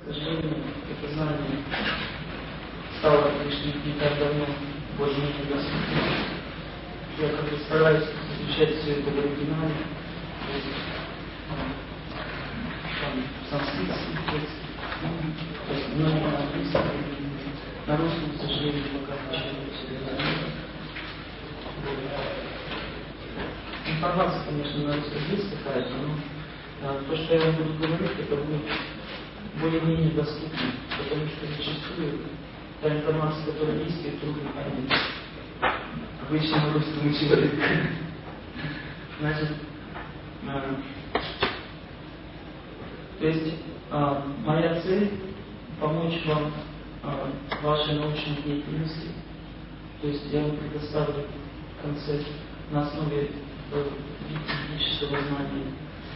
сожалению, это знание стало лишь не так давно более-менее доступным. Я как-то стараюсь изучать все это в оригинале. Там санскритский текст, то есть много на английском, на русском, к сожалению, пока ничего не знаю. Информация, конечно, на русском есть какая-то, но то, что я вам буду говорить, это будет более-менее доступно, потому что зачастую та информация, которая есть, ее трудно понять обычному русскому человеку. Значит, то есть моя цель помочь вам в вашей научной деятельности. То есть я вам предоставлю в конце на основе ведического знания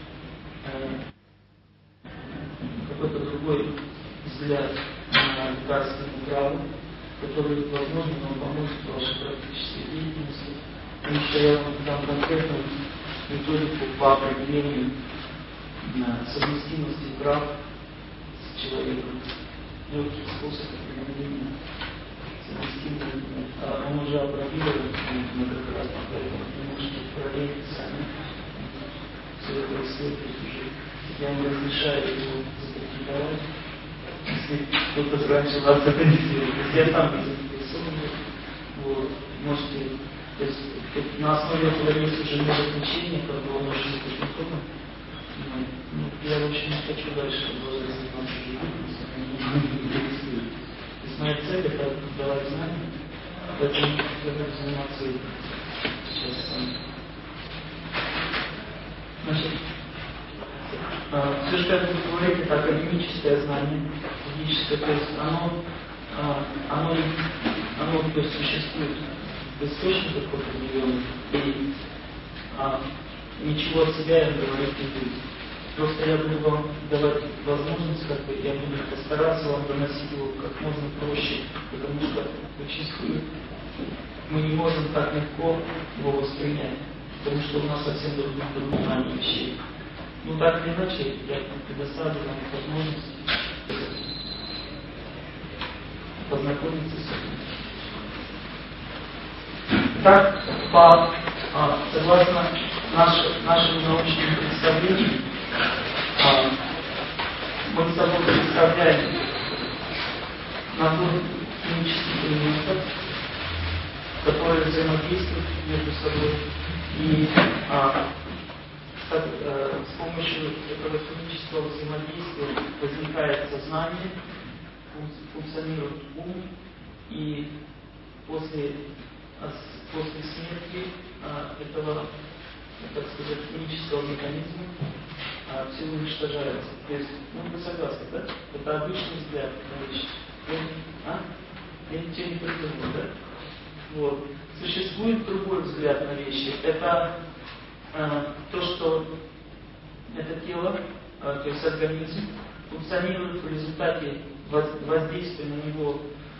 какой-то другой взгляд на лекарственную траву, который, возможно, вам поможет в вашей практической деятельности. Потому что я вам дам конкретную методику по определению совместимости трав с человеком. Легкий способ определения совместимости. Он уже опробирован многократно, поэтому не можете проверить сами. Все это исследовать уже. Я вам разрешаю его запатентовать, если кто-то раньше вас это не сделал. То есть я сам заинтересован. Вот. Можете, то есть на основе этого есть уже много значений, как бы он может быть запатентован. Я, в общем, не хочу дальше продолжать заниматься деятельностью, они не интересуют. То есть моя цель — это давать знания, поэтому я буду заниматься этим сейчас сам. Значит, все, что я буду говорить, это академическое знание, ведическое, то есть оно существует в источниках определенных, и ничего от себя я говорить не буду. Просто я буду вам давать возможность, я буду постараться вам доносить его как можно проще, потому что зачастую мы не можем так легко его воспринять, потому что у нас совсем другое понимание вещей. Ну так или иначе, я предоставлю вам возможность познакомиться с этим. Так, согласно нашим научным представлениям, мы с собой представляем набор химических элементов, которые взаимодействуют между собой, и с помощью этого химического взаимодействия возникает сознание, функционирует ум, и после смерти этого, так сказать, химического механизма все уничтожается. То есть, вы согласны, да? Это обычный взгляд на вещи. Я ничего не придумал, да? Вот. Существует другой взгляд на вещи. Это то, что это тело, то есть организм, функционирует в результате воздействия на него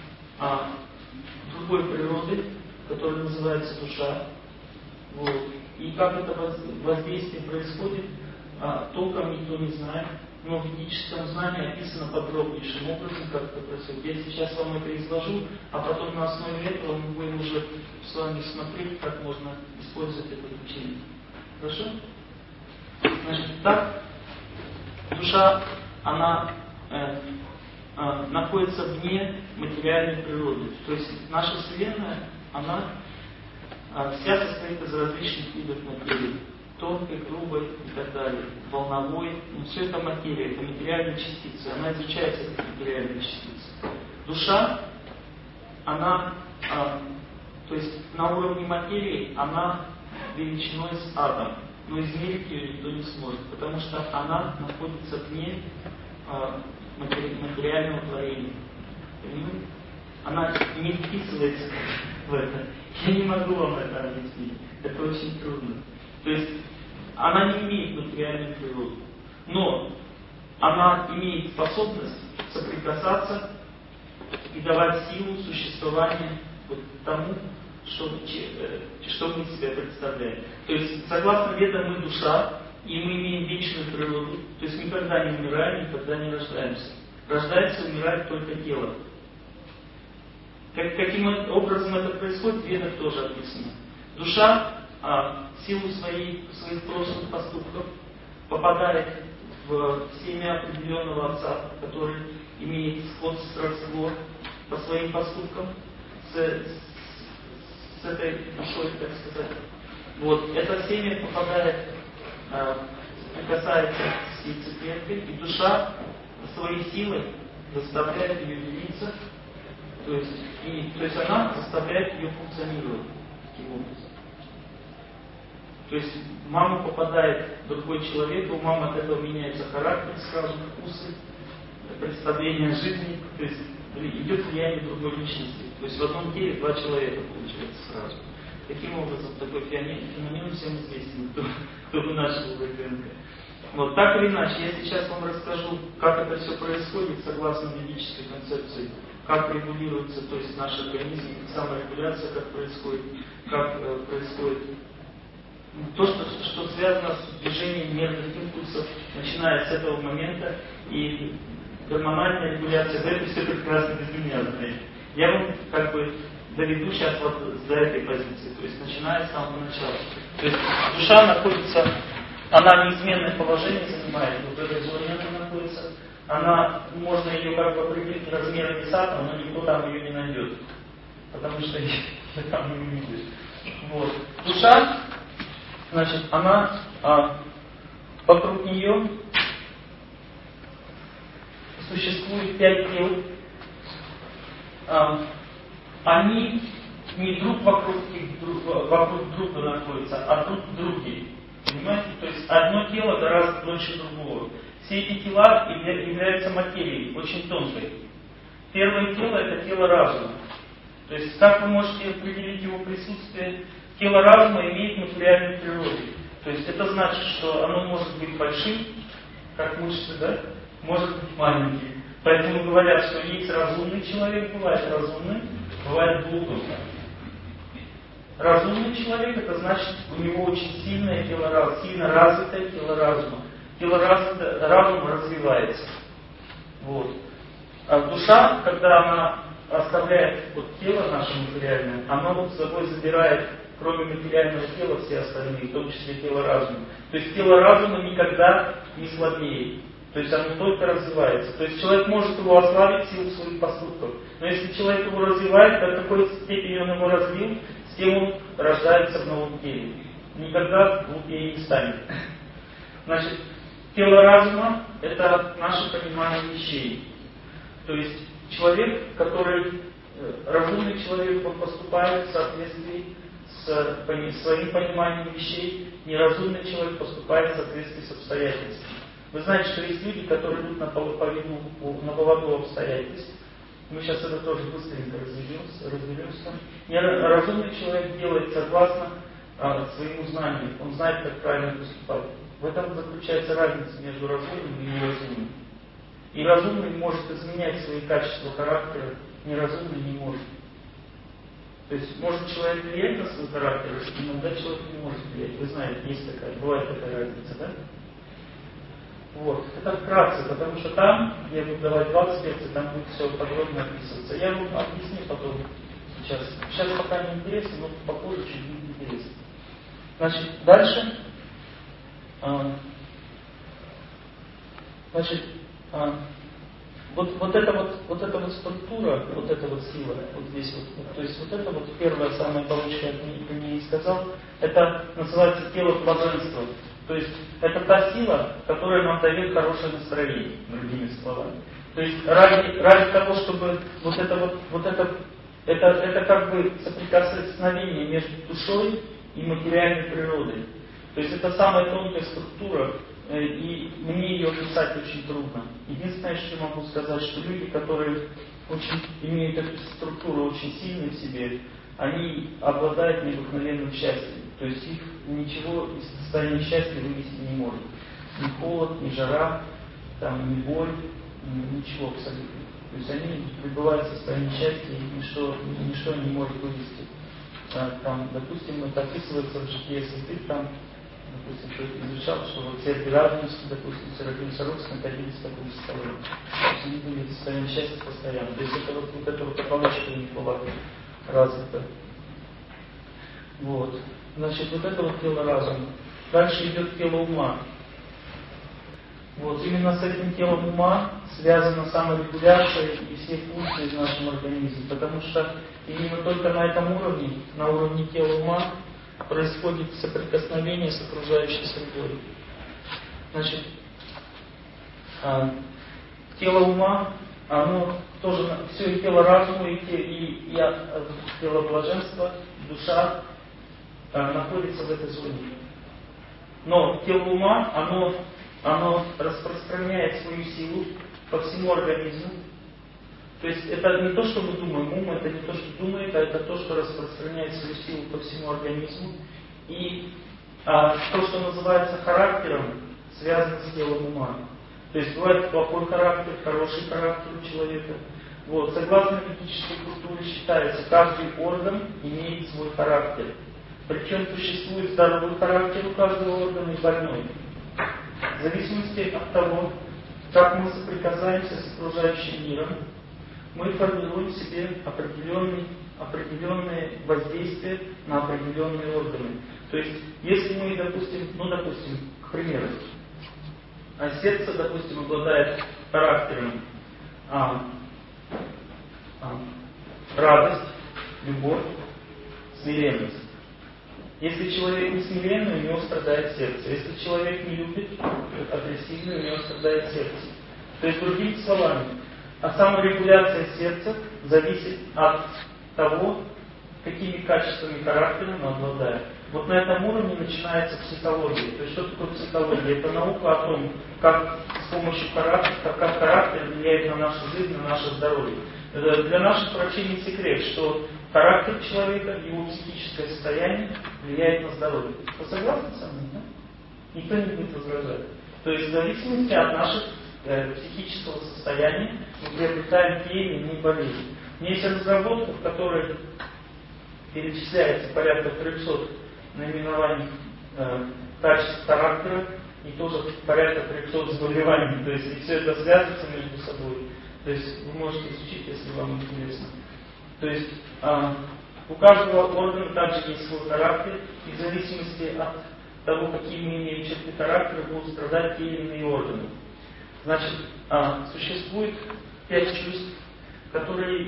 другой природы, которая называется душа. Вот. И как это воздействие происходит, толком никто не знает, но в ведическом знании описано подробнейшим образом, как это происходит. Я сейчас вам это изложу, а потом на основе этого мы будем уже с вами смотреть, как можно использовать это учение. Хорошо? Значит, так, душа, она находится вне материальной природы. То есть наша Вселенная, она вся состоит из различных видов материи. Тонкой, грубой и так далее, волновой. Все это материя, это материальные частицы. Она изучается как материальные частицы. Душа, она, то есть на уровне материи, она величиной с атом. Но измерить ее никто не сможет, потому что она находится вне материального творения. Понимаете? Она не вписывается в это. Я не могу вам это объяснить. Это очень трудно. То есть она не имеет материальную природу, но она имеет способность соприкасаться и давать силу существования тому, что мы из себя представляем. То есть, согласно ведам, мы душа, и мы имеем вечную природу, то есть никогда не умираем, никогда не рождаемся. Рождается и умирает только тело. Каким образом это происходит, в Ведах тоже описано. Душа в силу своих прошлых поступков попадает в семя определенного отца, который имеет сходство по своим поступкам с этой душой, так сказать. Вот, это семя попадает, прикасается с яйцеклеткой, и душа своей силой заставляет ее делиться, то есть она заставляет ее функционировать таким образом. То есть в маму попадает другой человек, у мамы от этого меняется характер, сразу вкусы, представление жизни, то есть идет влияние другой личности. То есть в одном теле два человека получается сразу. Таким образом, такой феномен всем известен, кто вынашивал ребенка. Вот так или иначе, я сейчас вам расскажу, как это все происходит согласно ведической концепции, как регулируется, то есть наш организм, саморегуляция, как происходит то, что связано с движением нервных импульсов, начиная с этого момента, и гормональная регуляция, вы это все прекрасно без меня знаете. Я вам доведу сейчас вот до этой позиции, то есть начиная с самого начала. То есть душа находится, она неизменное положение занимает, вот в этой зоне она находится, можно ее определить размерами сатана, но никто там ее не найдет, потому что ее там не увидишь. Вот. Душа, значит, она вокруг нее существует 5 тел. Они не друг вокруг друга находятся, а друг в друге. Понимаете? То есть одно тело гораздо дольше другого. Все эти тела являются материей, очень тонкой. Первое тело — это тело разума. То есть как вы можете определить его присутствие? Тело разума имеет материальную природу. То есть это значит, что оно может быть большим, как мышцы, да? Может быть маленьким. Поэтому говорят, что есть разумный человек, бывает разумный, бывает глупым. Разумный человек — это значит, у него очень сильное тело разума, сильно развитое тело разума. Тело разума развивается. Вот. А душа, когда она оставляет тело наше материальное, оно с собой забирает, кроме материального тела, все остальные, в том числе тело разума. То есть тело разума никогда не слабеет. То есть оно только развивается. То есть человек может его ослабить в силу своих поступков. Но если человек его развивает, то в какой степени он его развил, с тем он рождается в новом теле. Никогда глупее не станет. Значит, тело разума — это наше понимание вещей. То есть человек, разумный человек, он поступает в соответствии с своим пониманием вещей. Неразумный человек поступает в соответствии с обстоятельствами. Вы знаете, что есть люди, которые идут на поводу обстоятельств. Мы сейчас это тоже быстренько разберемся. Неразумный человек делает согласно своему знанию. Он знает, как правильно поступать. В этом заключается разница между разумным и неразумным. И разумный может изменять свои качества характера, неразумный не может. То есть может человек влиять на свой характер, иногда человек не может влиять. Вы знаете, бывает такая разница, да? Вот. Это вкратце, потому что там, я буду давать 20 лекций, там будет все подробно описываться. Я вам объясню потом сейчас. Сейчас пока не интересно, но попозже чуть будет интересно. Значит, дальше. Вот эта вот структура, вот эта вот сила, вот здесь вот, то есть вот это вот первое самое получшее от меня и сказал, это называется тело блаженства. То есть это та сила, которая нам дает хорошее настроение, другими словами. То есть ради того, чтобы это как бы соприкосновение между душой и материальной природой. То есть это самая тонкая структура, и мне ее описать очень трудно. Единственное, что я могу сказать, что люди, которые имеют эту структуру очень сильно в себе, они обладают необыкновенным счастьем. То есть их ничего из состояния счастья вывести не может. Ни холод, ни жара, ни боль, ничего абсолютно. То есть они пребывают в состоянии счастья, и ничто не может вывести. Допустим, это описывается в житии святых, допустим, кто изучал, что вот церкви Радонежской, допустим, Серафим Саровский находились в таком состоянии. не будет состояние счастья постоянно. То есть это вот эта вот оболочка у них была развита. Вот. Значит, вот это вот тело разума. Дальше идет тело ума. Вот именно с этим телом ума связана саморегуляция и все функции в нашем организме, потому что именно только на этом уровне, на уровне тела ума, происходит соприкосновение с окружающей средой. Значит, тело ума, оно тоже, все и тело разума, и тело блаженства, душа находится в этой зоне. Но тело ума, оно распространяет свою силу по всему организму. То есть это не то, что мы думаем, ум это не то, что думает, а это то, что распространяет свою силу по всему организму. И то, что называется характером, связано с телом ума. То есть бывает плохой характер, хороший характер у человека. Вот. Согласно ведической культуре считается, каждый орган имеет свой характер. Причем существует здоровый характер у каждого органа и больной. В зависимости от того, как мы соприкасаемся с окружающим миром, мы формируем в себе определенные воздействия на определенные органы. То есть, если мы, допустим, к примеру, сердце, допустим, обладает характером радость, любовь, смиренность. Если человек не смиренный, у него страдает сердце. Если человек не любит, агрессивный, у него страдает сердце. То есть, другими словами, саморегуляция сердца зависит от того, какими качествами характера мы обладаем. Вот на этом уровне начинается психология. То есть, что такое психология? Это наука о том, как с помощью характера, как характер влияет на нашу жизнь, на наше здоровье. Для наших врачей не секрет, что характер человека, его психическое состояние влияет на здоровье. Вы согласны со мной? Да? Никто не будет возражать. То есть, в зависимости от наших психического состояния мы приобретаем те или иные болезни. У меня есть разработка, в которой перечисляется порядка 300 наименований качеств характера и тоже порядка 300 заболеваний. То есть, и все это связывается между собой. То есть, вы можете изучить, если вам интересно. То есть, у каждого органа также есть свой характер, и в зависимости от того, какие мы имеем черты характера, будут страдать те или иные органы. Значит, существует 5 чувств, которые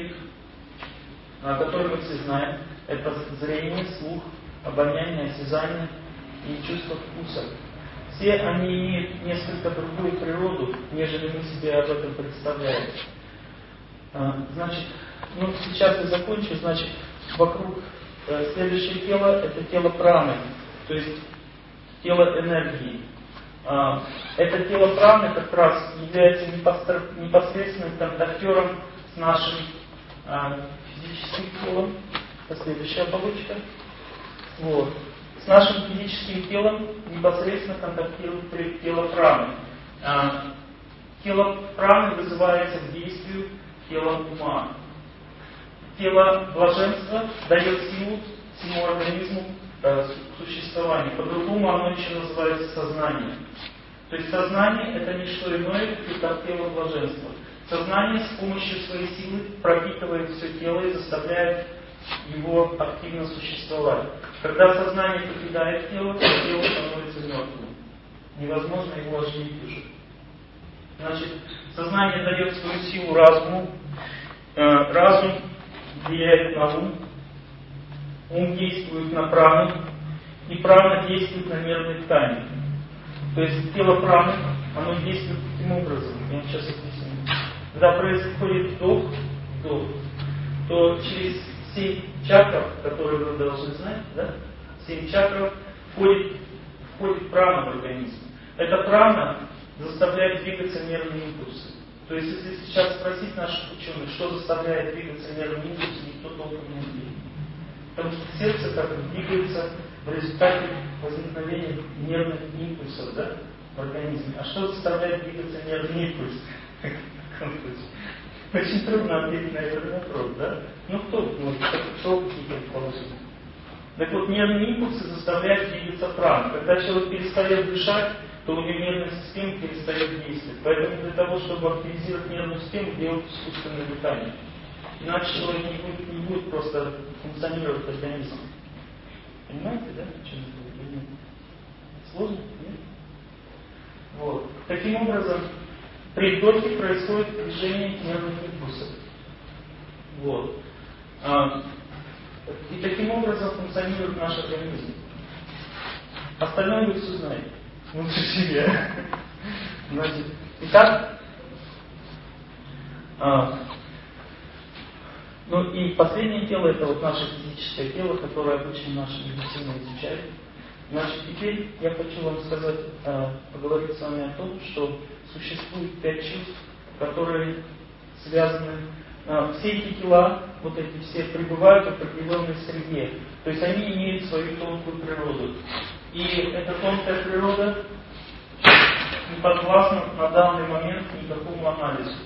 мы все знаем. Это зрение, слух, обоняние, осязание и чувство вкуса. Все они имеют несколько другую природу, нежели мы себе об этом представляем. Значит, сейчас я закончу. Значит, вокруг следующее тело, это тело праны, то есть тело энергии. Это тело праны как раз является непосредственным контактером с нашим физическим телом. Это следующая оболочка. Вот. С нашим физическим телом непосредственно контактирует тело праны. Тело праны вызывается к действию телом ума. Тело блаженства дает силу всему организму к существованию. По-другому оно еще называется сознание. То есть сознание это не что иное, как тело блаженства. Сознание с помощью своей силы пропитывает все тело и заставляет его активно существовать. Когда сознание покидает тело, то тело становится мертвым. Невозможно его оживить уже. Значит, сознание дает свою силу разуму. Разум влияет на ум. Ум действует на прану. И прана действует на нервные ткани. То есть тело праны, оно действует таким образом. Я вам сейчас объясню. Когда происходит вдох, то через 7 чакров, которые вы должны знать, да? 7 чакров входит прана в организм. Эта прана заставляет двигаться нервные импульсы. То есть, если сейчас спросить наших ученых, что заставляет двигаться нервные импульсы, никто толком не ответит. Потому что сердце как бы двигается в результате возникновения нервных импульсов, да, в организме. А что заставляет двигаться нервный импульс? Очень трудно ответить на этот вопрос, да? Кто какие предположения? Так вот, нервные импульсы заставляют двигаться прана. Когда человек перестает дышать, то у нее нервная система перестает действовать. Поэтому для того, чтобы активизировать нервную систему, делать искусственное дыхание. Иначе человек не будет просто функционировать организм. Понимаете, да? Чем это? Сложно? Нет? Вот. Таким образом, при вдохе происходит движение нервных импульсов. Вот. И таким образом функционирует наш организм. Остальное вы все знаете. Внутри себя. Значит, итак, ну и последнее тело, это вот наше физическое тело, которое обычно наши медицины изучают. Значит, теперь я хочу вам сказать, поговорить с вами о том, что существует 5 чувств, которые связаны. Все эти тела, вот эти все, пребывают в определенной среде. То есть они имеют свою тонкую природу. И эта тонкая природа не подвластна на данный момент никакому анализу.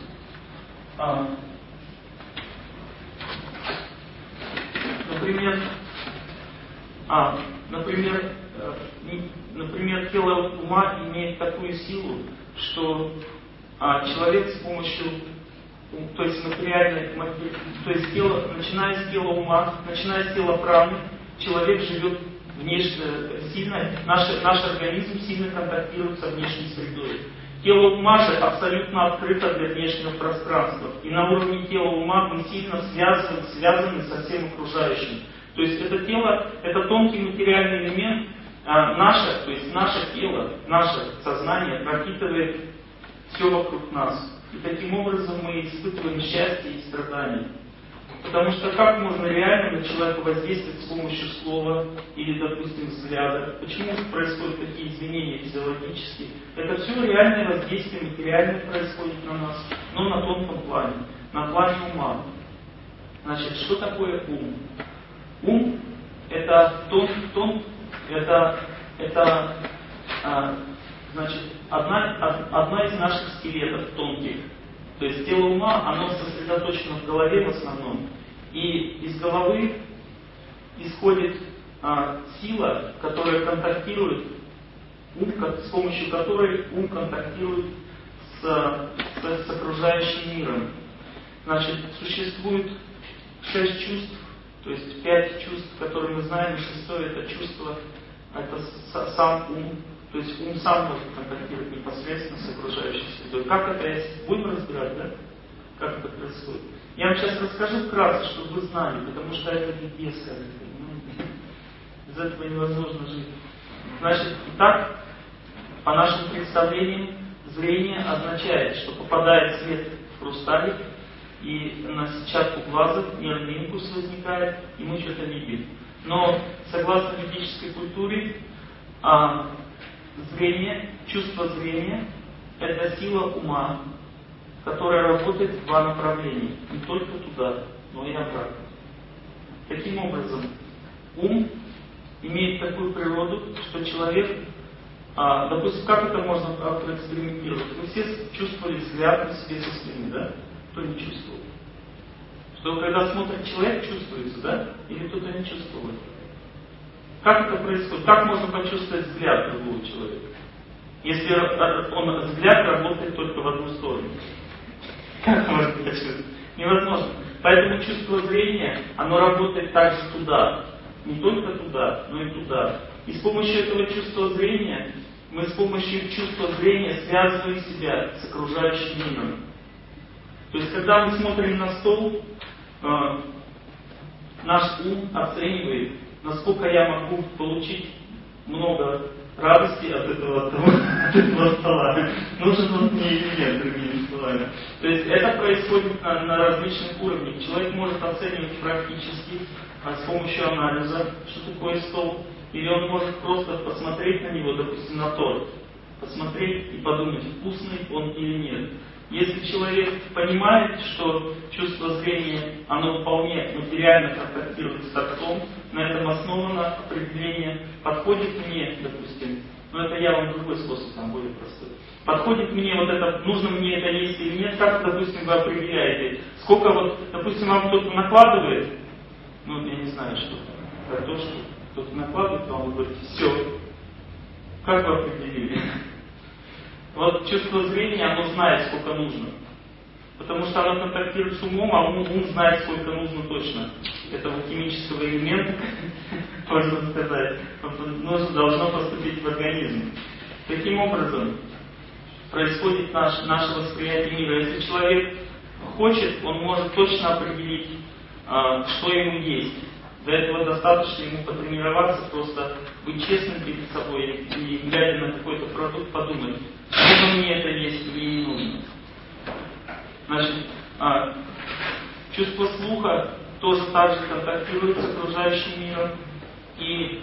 Например, тело ума имеет такую силу, что человек с помощью, то есть то есть тело, начиная с тела ума, начиная с тела праны, человек живет внешне, сильно, наш организм сильно контактирует со внешней средой. Тело ума же абсолютно открыто для внешнего пространства. И на уровне тела ума мы сильно связаны со всем окружающим. То есть это тело, это тонкий материальный элемент, то есть наше тело, наше сознание пропитывает все вокруг нас. И таким образом мы испытываем счастье и страдания. Потому что как можно реально на человека воздействовать с помощью слова или, допустим, взгляда? Почему происходят такие изменения физиологические? Это все реальное воздействие, материальное происходит на нас, но на тонком плане, на плане ума. Значит, что такое ум? Ум – это значит, одна из наших скелетов тонких. То есть тело ума, оно сосредоточено в голове в основном. И из головы исходит сила, которая контактирует, с помощью которой ум контактирует с окружающим миром. Значит, существует 6 чувств, то есть 5 чувств, которые мы знаем, и 6-е это чувство, это сам ум. То есть ум сам может контактировать непосредственно с окружающей средой. Как это есть? Будем разбирать, да? Как это происходит? Я вам сейчас расскажу вкратце, чтобы вы знали, потому что это небесное. Без этого невозможно жить. Значит, итак, по нашим представлениям, зрение означает, что попадает свет в хрусталик, и на сетчатку глаза нервный импульс возникает, и мы что-то видим. Но, согласно ведической культуре, зрение, чувство зрения – это сила ума, которая работает в 2 направления. Не только туда, но и обратно. Таким образом, ум имеет такую природу, что человек, допустим, как это можно проэкспериментировать? Вы все чувствовали взгляд на себе со спины, да? Кто не чувствовал? Что когда смотрит человек, чувствуется, да? Или кто-то не чувствует? Как это происходит? Как можно почувствовать взгляд другого человека? Если взгляд работает только в одну сторону. Как можно почувствовать? Невозможно. Поэтому чувство зрения, оно работает также туда. Не только туда, но и туда. И с помощью этого чувства зрения, мы с помощью чувства зрения связываем себя с окружающим миром. То есть, когда мы смотрим на стол, наш ум оценивает, насколько я могу получить много радости от этого стола. Нужен он мне или нет, другими словами. То есть это происходит на различных уровнях. Человек может оценивать практически с помощью анализа, что такое стол. Или он может просто посмотреть на него, допустим, на торт. Посмотреть и подумать, вкусный он или нет. Если человек понимает, что чувство зрения, оно вполне материально контактирует с тортом, на этом основано определение, подходит мне, допустим, но это я вам другой способ, там более простой. Подходит мне вот это, нужно мне это есть или нет, как, допустим, вы определяете, сколько вот, допустим, вам кто-то накладывает, ну, я не знаю, что, картошку, кто-то накладывает, вам вы говорите, все, как вы определили? Вот чувство зрения, оно знает, сколько нужно. Потому что оно контактирует с умом, а ум знает, сколько нужно точно этого химического элемента, можно сказать, должно поступить в организм. Таким образом, происходит наше восприятие мира. Если человек хочет, он может точно определить, что ему есть. Для этого достаточно ему потренироваться, просто быть честным перед собой и, глядя на какой-то продукт, подумать, нужно мне это есть или не нужно. Значит, чувство слуха тоже так же контактирует с окружающим миром и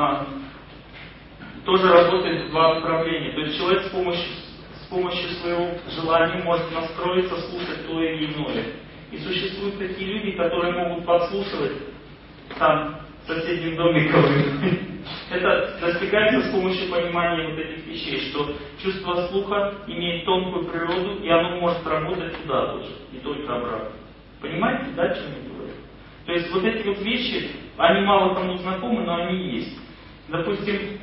тоже работает в два направления. То есть человек с помощью своего желания может настроиться слушать то или иное. И существуют такие люди, которые могут подслушивать там в соседнем доме кого-нибудь. Это достигается с помощью понимания вот этих вещей, что чувство слуха имеет тонкую природу, и оно может работать туда тоже, не только обратно. Понимаете, да, о чем я говорю? То есть вот эти вот вещи, они мало кому знакомы, но они есть. Допустим,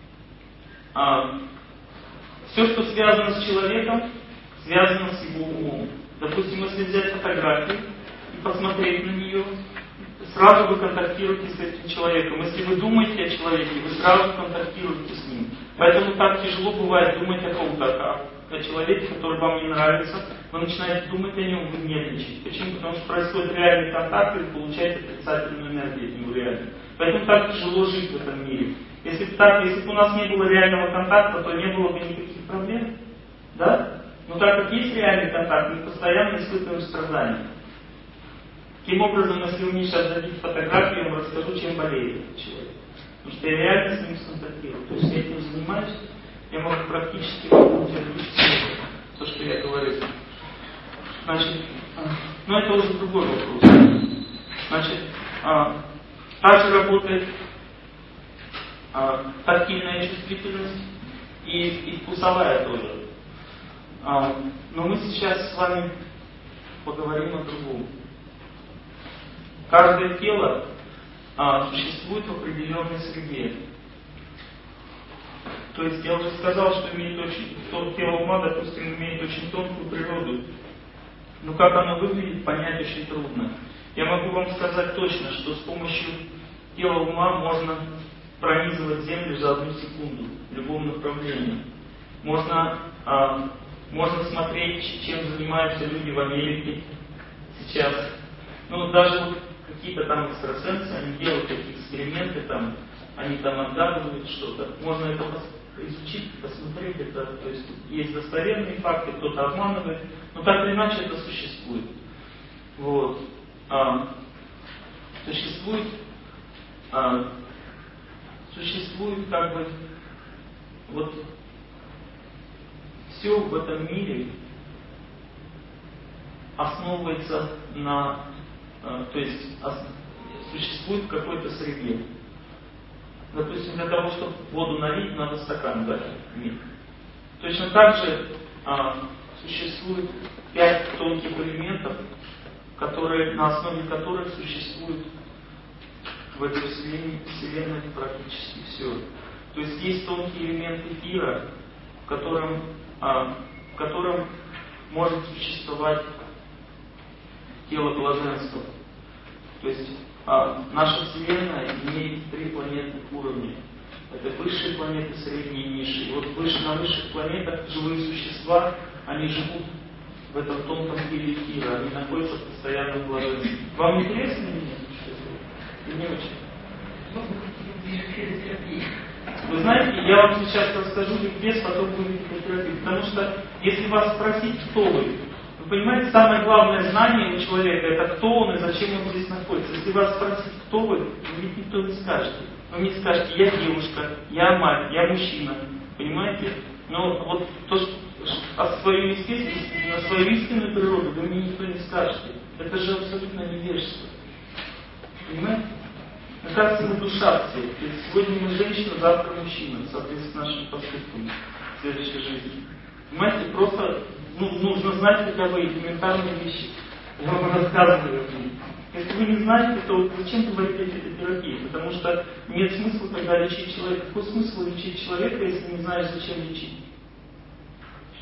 все, что связано с человеком, связано с его умом. Допустим, если взять фотографию и посмотреть на нее, сразу вы контактируете с этим человеком. Если вы думаете о человеке, вы сразу контактируете с ним. Поэтому так тяжело бывает думать о ком-то, о человеке, который вам не нравится. Вы начинаете думать о нем, вы нервничаете. Почему? Потому что происходит реальный контакт, и вы получаете отрицательную энергию от него реально. Поэтому так тяжело жить в этом мире. Если бы у нас не было реального контакта, то не было бы никаких проблем. Да? Но так как есть реальный контакт, мы постоянно испытываем страдания. Таким образом, если вы мне сейчас дадите фотографию, я вам расскажу, чем болеет этот человек. Потому что я реально с ним сконтактирую. То есть я этим занимаюсь, я могу практически утвердить то, что я говорю. Значит, но это уже другой вопрос. Значит, также работает тактильная чувствительность и вкусовая тоже. Но мы сейчас с вами поговорим о другом. Каждое тело существует в определенной среде. То есть я уже сказал, что тело ума, допустим, имеет очень тонкую природу. Но как оно выглядит, понять очень трудно. Я могу вам сказать точно, что с помощью тела ума можно пронизывать землю за 1 секунду в любом направлении. Можно смотреть, чем занимаются люди в Америке сейчас. Ну, даже вот какие-то там экстрасенсы, они делают такие эксперименты, там, они там отгадывают что-то. Можно это изучить, посмотреть, то есть есть достоверные факты, кто-то обманывает, но так или иначе это существует. Вот. Существует как бы вот все в этом мире основывается на, то есть существует в какой-то среде. Допустим, для того, чтобы воду налить, надо стакан дать. Точно так же существует 5 тонких элементов, на основе которых существует в этой вселенной практически все. То есть есть тонкий элемент эфира, в котором может существовать тело блаженства. То есть наша Вселенная имеет 3 планетных уровня. Это высшие планеты, средние и низшие. И вот на высших планетах живые существа, они живут в этом тонком теле эфира, они находятся в постоянном блаженстве. Вам интересно или нет? Или не очень? Вы знаете, я вам сейчас расскажу ликбез, потом будем терапию. Потому что, если вас спросить, кто вы понимаете, самое главное знание у человека, это кто он и зачем он здесь находится. Если вас спросить, кто вы ведь никто не скажете. Вы мне скажете, я девушка, я мать, я мужчина. Понимаете? Но вот то, что свою естественность, свою истинную природу вы мне никто не скажете. Это же абсолютно невежество. Понимаете? Оказывается, мы душа все. То есть сегодня мы женщина, завтра мужчина, соответственно, нашим поступкам в следующей жизни. Понимаете, просто нужно знать хотя бы элементарные вещи. Я вам рассказываю. Если вы не знаете, то зачем говорить о терапии? Потому что нет смысла тогда лечить человека. Какой смысл лечить человека, если не знаешь, зачем лечить?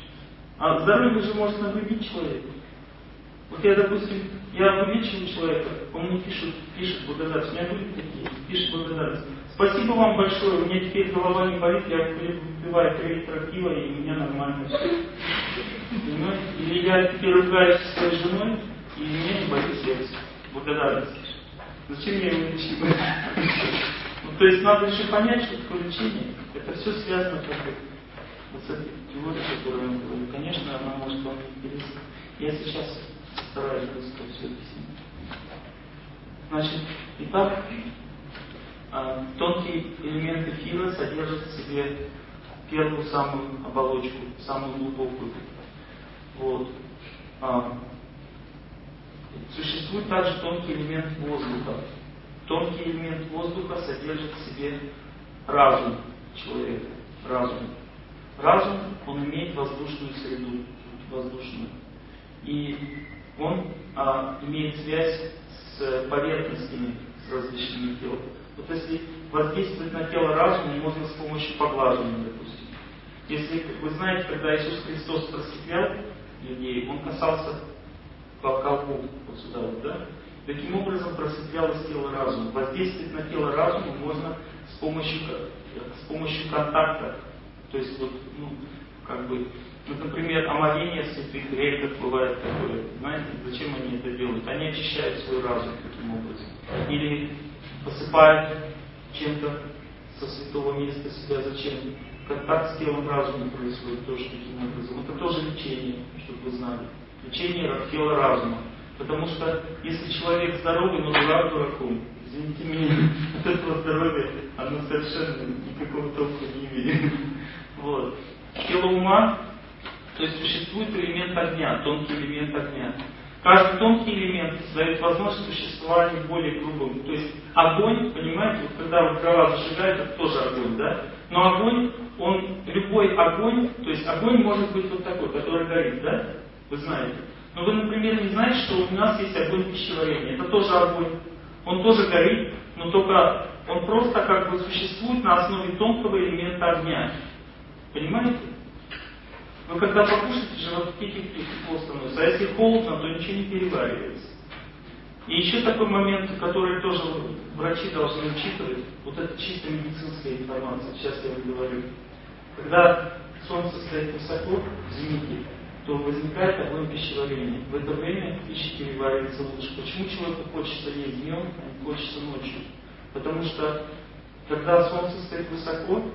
А здоровье же можно выбить человека. Вот я, допустим, вылечиваю человека, он мне пишет благодарность. У меня люди такие, пишет благодарность. Спасибо вам большое, у меня теперь голова не болит, я выпиваю 3 литра пива, и у меня нормально. Понимаете? Или я теперь ругаюсь со своей женой, и у меня не болит сердце. Благодарность. Зачем я его лечил? То есть надо еще понять, что такое лечение. Это все связано вот с этой теорией, которую я говорю. Конечно, она может вам не интересна. Я сейчас стараюсь быстро все объяснить. Значит, итак, тонкие элементы эфира содержат в себе первую самую оболочку, самую глубокую. Вот. Существует также тонкий элемент воздуха. Тонкий элемент воздуха содержит в себе разум человека. Разум, он имеет воздушную среду, воздушную. И он имеет связь с поверхностями, с различными телами. Вот если воздействовать на тело разума, можно с помощью поглаживания, допустим. Если вы знаете, когда Иисус Христос просветлял людей, он касался по колбу, вот сюда вот, да? Таким образом просветлялось тело разума. Воздействовать на тело разума можно с помощью контакта. То есть вот, например, омовение святых реках бывает такое. Знаете, зачем они это делают? Они очищают свой разум таким образом. Или посыпают чем-то со святого места себя. Зачем? Контакт с телом разума происходит тоже таким образом. Это тоже лечение, чтобы вы знали. Лечение тела разума. Потому что если человек здоровый, но дурак дураком, извините меня, от этого здоровья оно совершенно никакого толку не имеет. Вот. Тело ума, то есть существует элемент огня, тонкий элемент огня. Каждый тонкий элемент дает возможность существования более грубым. То есть огонь, понимаете, вот когда вот дрова зажигают, это тоже огонь, да? Но огонь, любой огонь, то есть огонь может быть вот такой, который горит, да? Вы знаете. Но вы, например, не знаете, что у нас есть огонь пищеварения. Это тоже огонь. Он тоже горит, но только он просто существует на основе тонкого элемента огня. Понимаете? Но когда покушаете, животики тепло становится. А если холодно, то ничего не переваривается. И еще такой момент, который тоже врачи должны учитывать, вот это чисто медицинская информация, сейчас я вам говорю. Когда солнце стоит высоко в зените, то возникает огонь пищеварения. В это время пища переваривается лучше. Почему человеку хочется есть днем, а не хочется ночью? Потому что, когда солнце стоит высоко,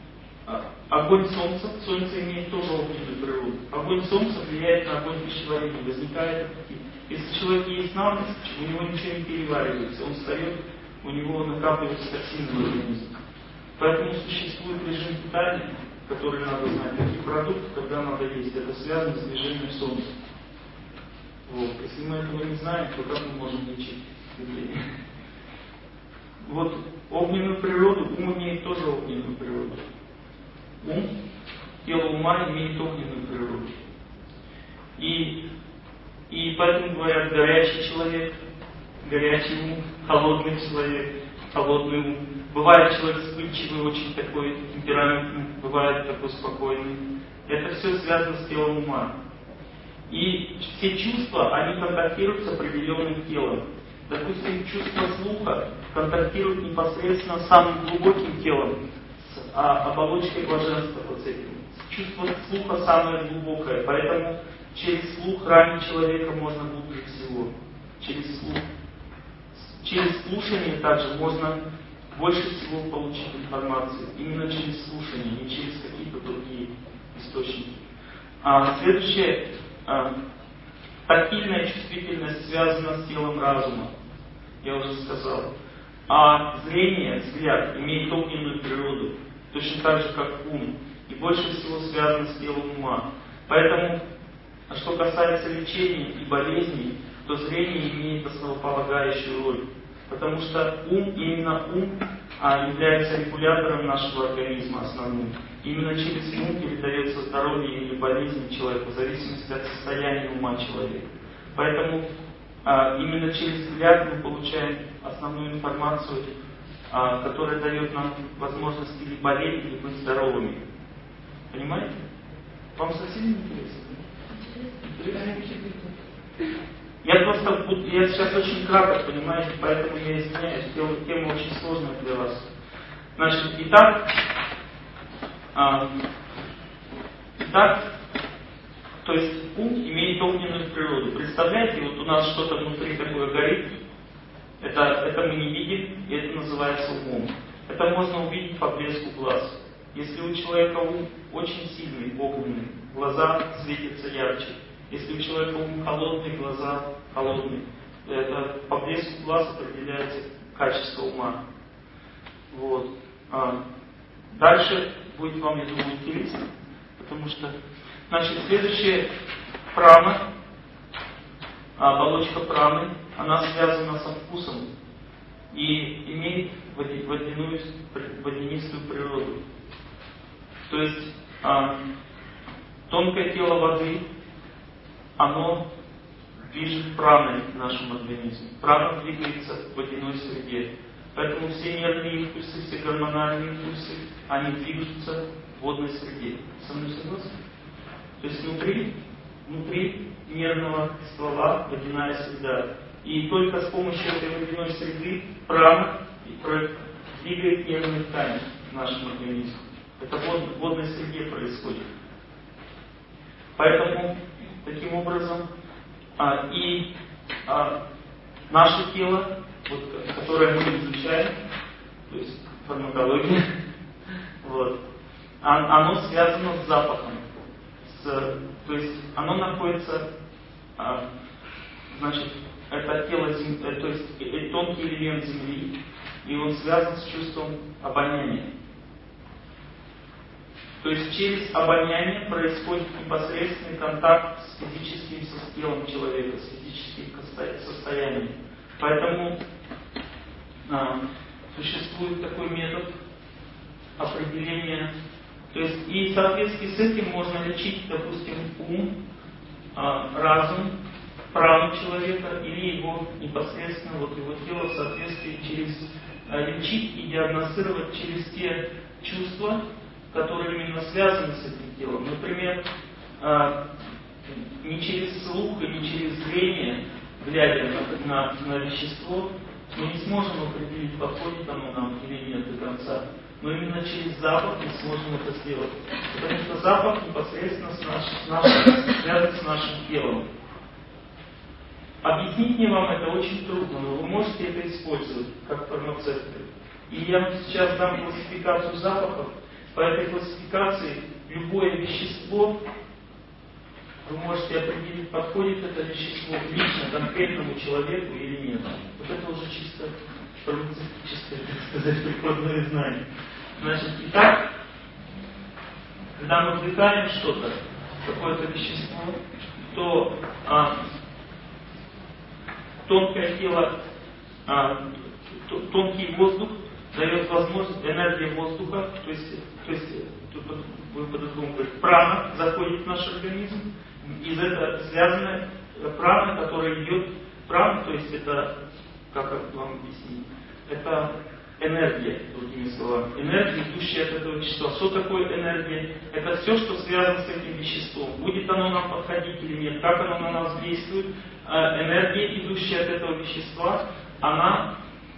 огонь солнца имеет тоже огненную природу. Огонь солнца влияет на огонь пищеварения, возникает аппетит. Если человек ест на ночь, у него ничего не переваривается, он встает, у него накапливаются токсины в организме. Поэтому существует режим питания, который надо знать, какие продукты, когда надо есть. Это связано с движением солнца. Вот. Если мы этого не знаем, то как мы можем лечить людей? Вот огненную природу, ум имеет тоже огненную природу. Тело ума имеет огненную природу. И поэтому говорят, горячий человек, горячий ум, холодный человек, холодный ум. Бывает человек вспыльчивый, очень такой темпераментный, бывает такой спокойный. Это все связано с телом ума. И все чувства, они контактируют с определенным телом. Допустим, чувство слуха контактирует непосредственно с самым глубоким телом, с оболочкой блаженства, вот с этим. Чувство слуха самое глубокое, поэтому через слух ранить человека можно глубже всего. Через слух. Через слушание также можно больше всего получить информацию. Именно через слушание, не через какие-то другие источники. Следующее. Тактильная чувствительность связана с телом разума. Я уже сказал. А зрение, взгляд имеет огненную природу. Точно так же, как ум. И больше всего связано с телом ума. Поэтому, что касается лечения и болезней, то зрение имеет основополагающую роль. Потому что именно ум является регулятором нашего организма основным. Именно через ум передается здоровье или болезнь человека, в зависимости от состояния ума человека. Поэтому именно через взгляд мы получаем основную информацию, которая дает нам возможность или болеть, или быть здоровыми. Понимаете? Вам совсем не интересно? Я сейчас очень кратко, понимаете, поэтому я извиняюсь, тема очень сложная для вас. Значит, итак, то есть ум имеет огненную природу. Представляете, вот у нас что-то внутри такое горит, это мы не видим, и это называется умом. Это можно увидеть по блеску глаз. Если у человека ум очень сильный, огненный, глаза светятся ярче. Если у человека ум холодный, глаза холодные, это по блеску глаз определяется качество ума. Вот. Дальше будет вам, я думаю, интересно, потому что, значит, следующее прана, оболочка праны, она связана со вкусом и имеет водянистую природу. То есть тонкое тело воды, оно движет праной в нашем организме. Прана двигается в водяной среде. Поэтому все нервные импульсы, все гормональные импульсы, они движутся в водной среде. Со мной согласны? То есть внутри нервного ствола водяная среда. И только с помощью этой водяной среды прана двигает нервные ткани в нашем организме. Это в водной среде происходит. Поэтому, таким образом, наше тело, вот, которое мы изучаем, то есть фармакология, вот, оно связано с запахом. То есть оно находится, значит, это тело Земли, то есть тонкий элемент Земли, и он связан с чувством обоняния. То есть через обоняние происходит непосредственный контакт с физическим телом человека, с физическим состоянием. Поэтому существует такой метод определения. То есть и в соответствии с этим можно лечить, допустим, ум, разум, прану человека или его непосредственно, вот его тело в соответствии лечить и диагностировать через те чувства, которые именно связаны с этим телом. Например, не через слух и не через зрение, глядя на вещество, мы не сможем определить, подходит оно нам или нет до конца. Но именно через запах мы сможем это сделать. Потому что запах непосредственно связан с нашим телом. Объяснить мне вам это очень трудно, но вы можете это использовать как фармацевты. И я вам сейчас дам классификацию запахов. По этой классификации любое вещество вы можете определить, подходит это вещество лично конкретному человеку или нет. Вот это уже чисто фармацевтическое, так сказать, прикладное знание. Значит, итак, когда мы вдыхаем что-то, какое-то вещество, то тонкое тело, тонкий воздух дает возможность, энергия воздуха, то есть вы по-другому говорите, прана заходит в наш организм, из этого связана прана, которая идет, прана, то есть это, как вам объяснить, это энергия, другими словами, энергия, идущая от этого вещества. Что такое энергия? Это все, что связано с этим веществом. Будет оно нам подходить или нет, как оно на нас действует. Энергия, идущая от этого вещества, она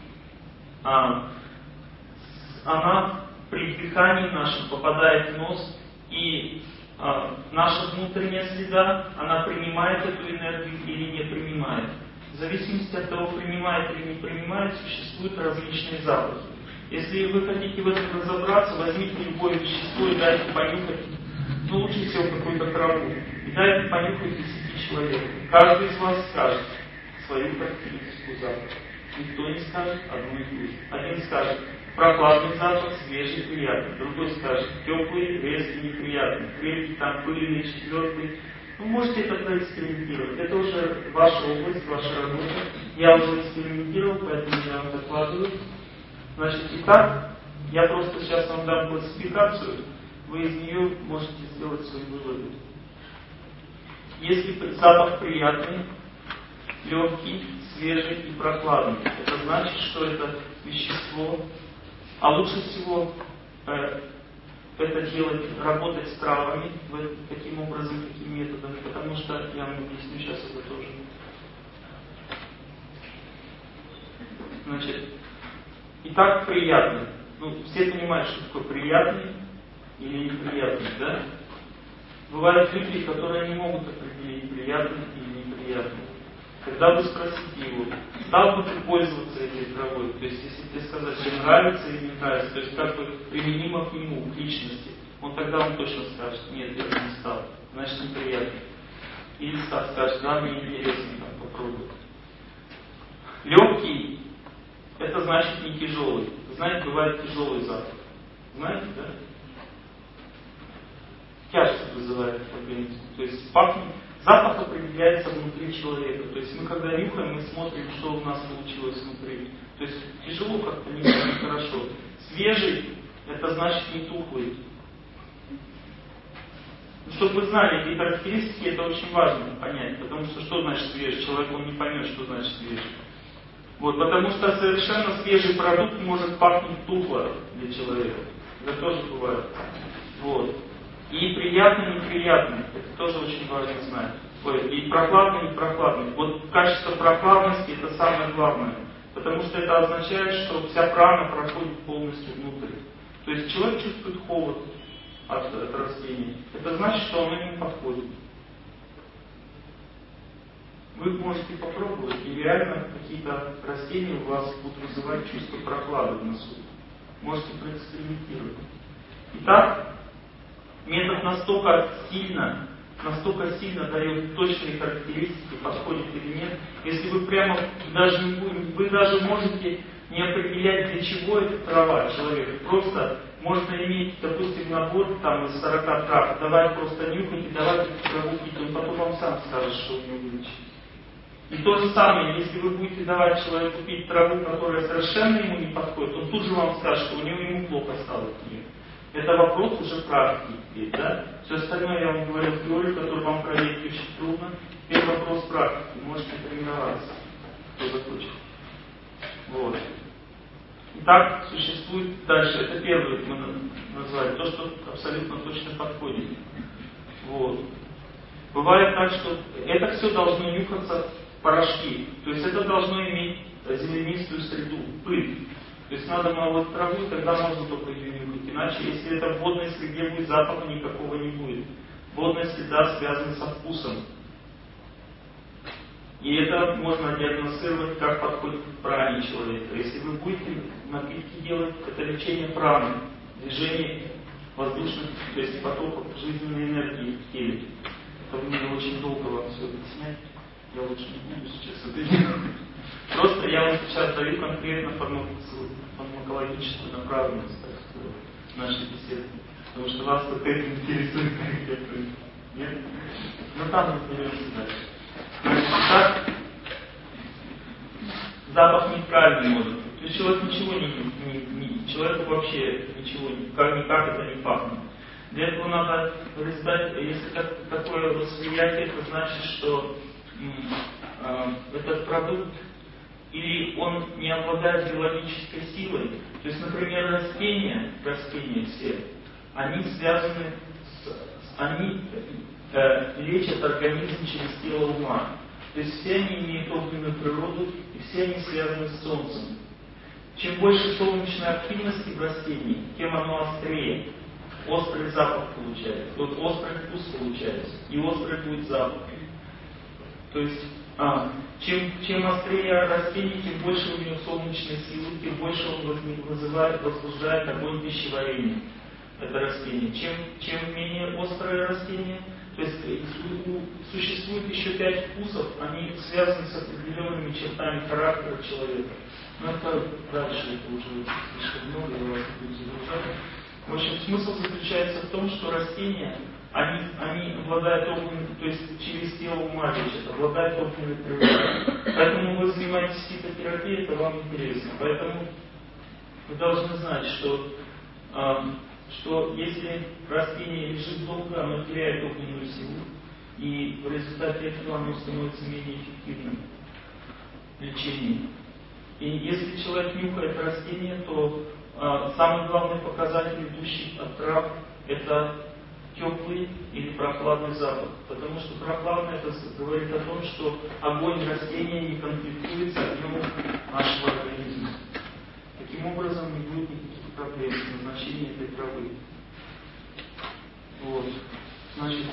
при дыхании нашем попадает в нос, и наша внутренняя среда, она принимает эту энергию или не принимает. В зависимости от того, принимает или не принимает, существуют различные запахи. Если вы хотите в этом разобраться, возьмите любое вещество и дайте понюхать, ну лучше всего какую-то траву, и дайте понюхать 10 человек. Каждый из вас скажет свою характеристику запаха. Никто не скажет одно и то же. Один скажет прохладный запах, свежий, приятный. Другой скажет теплый, резкий, неприятный. Третий, там, пыльный, четвертый. Вы можете это проэкспериментировать. Это уже ваша область, ваша работа. Я уже экспериментировал, поэтому я вам докладываю. Значит, итак, я просто сейчас вам дам классификацию. Вы из нее можете сделать свои выводы. Если запах приятный, легкий, свежий и прохладный, это значит, что это вещество, а лучше всего это делать, работать с травами, таким образом, таким методом, потому что, я вам объясню сейчас это тоже. Значит, итак, приятный. Ну, все понимают, что такое приятный или неприятный, да? Бывают люди, которые не могут определить, приятный или неприятный. Когда вы спросите его, стал бы ты пользоваться этой травой, то есть если тебе сказать, тебе нравится или не нравится, то есть как бы применимо к нему, к личности, он тогда вам точно скажет, нет, я не стал, значит неприятно. Или скажет, да, мне интересно там попробовать. Легкий, это значит не тяжелый. Знаете, бывает тяжелый запах. Знаете, да? Тяжесть вызывает организм. То есть пахнет. Запах определяется внутри человека. То есть мы когда нюхаем, мы смотрим, что у нас получилось внутри. То есть тяжело как-то, нехорошо. Свежий, это значит не тухлый. Чтобы вы знали эти характеристики, это очень важно понять. Потому что значит свежий? Человек он не поймет, что значит свежий. Вот, потому что совершенно свежий продукт может пахнуть тухло для человека. Это тоже бывает. Вот. И приятный, неприятный. Это тоже очень важно знать. И прохладный, непрохладный. Вот качество прохладности это самое главное. Потому что это означает, что вся прана проходит полностью внутрь. То есть человек чувствует холод от растения. Это значит, что оно не подходит. Вы можете попробовать, и реально какие-то растения у вас будут вызывать чувство прохлады в носу. Можете проэкспериментировать. Итак, метод настолько сильно дает точные характеристики, подходит или нет. Если вы прямо вы даже можете не определять, для чего эта трава человек. Просто можно иметь, допустим, набор там, из 40 трав, давать просто нюхать и давать эту траву пить, он потом вам сам скажет, что у него вылечит. И то же самое, если вы будете давать человеку пить траву, которая совершенно ему не подходит, он тут же вам скажет, что ему плохо стало от нее. Это вопрос уже практики, да? Все остальное я вам говорил в теории, которую вам проверить очень трудно. Теперь вопрос практики, можете тренироваться, кто захочет. Вот. Итак, существует дальше, это первое мы назвали, то, что абсолютно точно подходит. Вот. Бывает так, что это все должно нюхаться в порошки, то есть это должно иметь землянистую среду, пыль. То есть надо молоть траву, и тогда можно только ее нюхать. Иначе, если это в водной среде будет, запаха никакого не будет. Водная среда связана со вкусом. И это можно диагностировать, как подходит к пране человека. Если вы будете напитки делать, это лечение праны, движение воздушных, то есть потоков жизненной энергии в теле. Это мне очень долго вам все объяснять. Я лучше не буду сейчас это делать. Просто я вам сейчас даю конкретно фармакологическую направленность, так сказать, нашей беседы. Потому что вас вот это интересует, как я говорю. Нет? Но там разберемся дальше. Значит, так, запах нейтральный может быть. То есть человек ничего человеку вообще ничего, никак это не пахнет. Для этого надо результат, если такое восприятие, это значит, что этот продукт или он не обладает биологической силой. То есть, например, растения все, они связаны они лечат организм через тело ума. То есть все они имеют огненную природу и все они связаны с Солнцем. Чем больше солнечной активности в растении, тем оно острее. Острый запах получается. Вот острый вкус получается. И острый будет запах. То есть, чем острее растение, тем больше у него солнечной силы, тем больше он возбуждает огонь пищеварения. Это растение. Чем менее острое растение, то есть существует еще 5 вкусов, они связаны с определенными чертами характера человека. Но это дальше, это уже слишком много, я вас не буду загружать. В общем, смысл заключается в том, что растения, они обладают огненной, то есть через тело ума лечат, обладают огненной природой. Поэтому вы занимаетесь фитотерапией, это вам интересно. Поэтому вы должны знать, что если растение лежит долго, оно теряет огненную силу, и в результате этого оно становится менее эффективным в лечении. И если человек нюхает растение, то самый главный показатель, идущий от трав, это теплый или прохладный запах. Потому что прохладный это говорит о том, что огонь растения не конфликтует с огнем нашего организма. Таким образом не будет никаких проблем с назначением этой травы. Вот. Значит,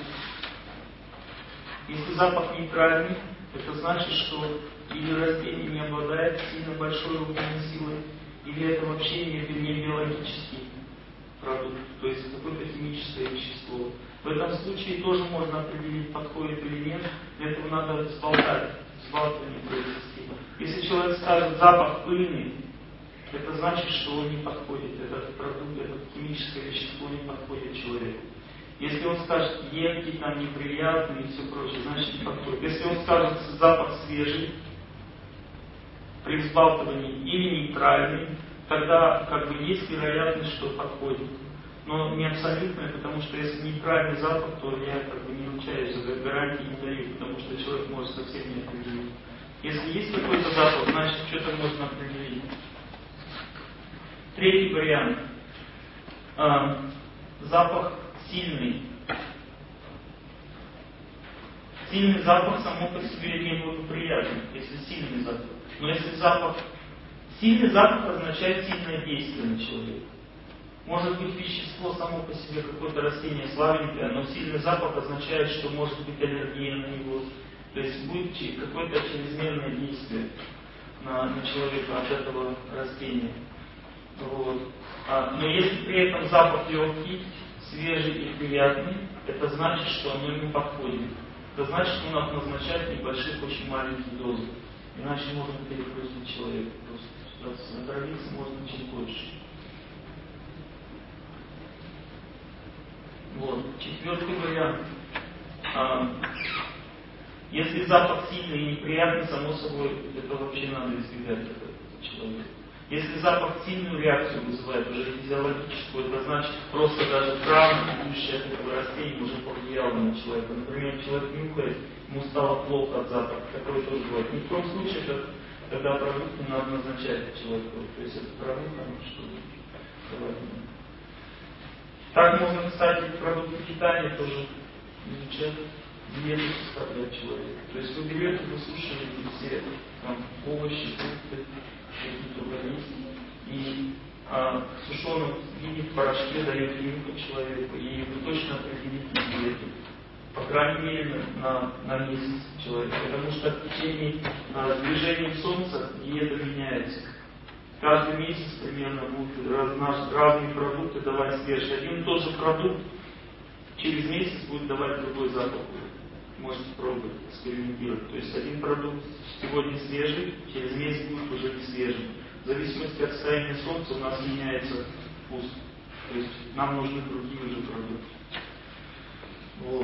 если запах нейтральный, это значит, что или растение не обладает сильно большой огненной силой, или это вообще не биологический продукт, то есть какое-то химическое вещество. В этом случае тоже можно определить, подходит или нет. Для этого надо сбалтывание произвести. Если человек скажет запах пыльный, это значит, что он не подходит. Этот продукт, это химическое вещество не подходит человеку. Если он скажет едкий, там неприятный и все прочее, значит не подходит. Если он скажет запах свежий, при взбалтывании или нейтральный, тогда есть вероятность, что подходит. Но не абсолютная, потому что если нейтральный запах, то я не ручаюсь, гарантии не даю, потому что человек может совсем не определить. Если есть какой-то запах, значит что-то можно определить. Третий вариант. Запах сильный. Сильный запах само по себе неблагоприятный, если сильный запах. Но если сильный запах означает сильное действие на человека. Может быть вещество само по себе, какое-то растение слабенькое, но сильный запах означает, что может быть аллергия на него. То есть будет какое-то чрезмерное действие на человека от этого растения. Вот. Но если при этом запах легкий, свежий и приятный, это значит, что оно ему подходит. Это значит, что надо назначать небольших, очень маленьких дозы. Иначе можно перегрузить человека. Просто отравиться можно чуть больше. Вот. Четвертый вариант. Если запах сильный и неприятный, само собой, это вообще надо избегать этого человека. Если запах сильную реакцию вызывает, уже физиологическую, это значит просто даже травма, идущая от этого растения, уже повлияла на человека. Например, человек нюхает, ему стало плохо от запаха. Такое тоже бывает. Ни в коем случае, когда продукты надо назначать человеку. То есть это продукт, что желательно. Так можно, кстати, продукты питания тоже изучать, диету составлять человека. То есть вы берете, высушиваете все овощи, фрукты, какие-то организмы, и в сушеном виде, в порошке даете нюхать человеку, и вы точно определите диету. По крайней мере, на месяц человека. Потому что в течение движения Солнца диета меняется. Каждый месяц примерно будут разные продукты давать свежие. Один и тот же продукт через месяц будет давать другой запах. Можете пробовать, экспериментировать. То есть один продукт сегодня свежий, через месяц будет уже не свежий. В зависимости от состояния Солнца у нас меняется вкус. То есть нам нужны другие уже продукты. Вот.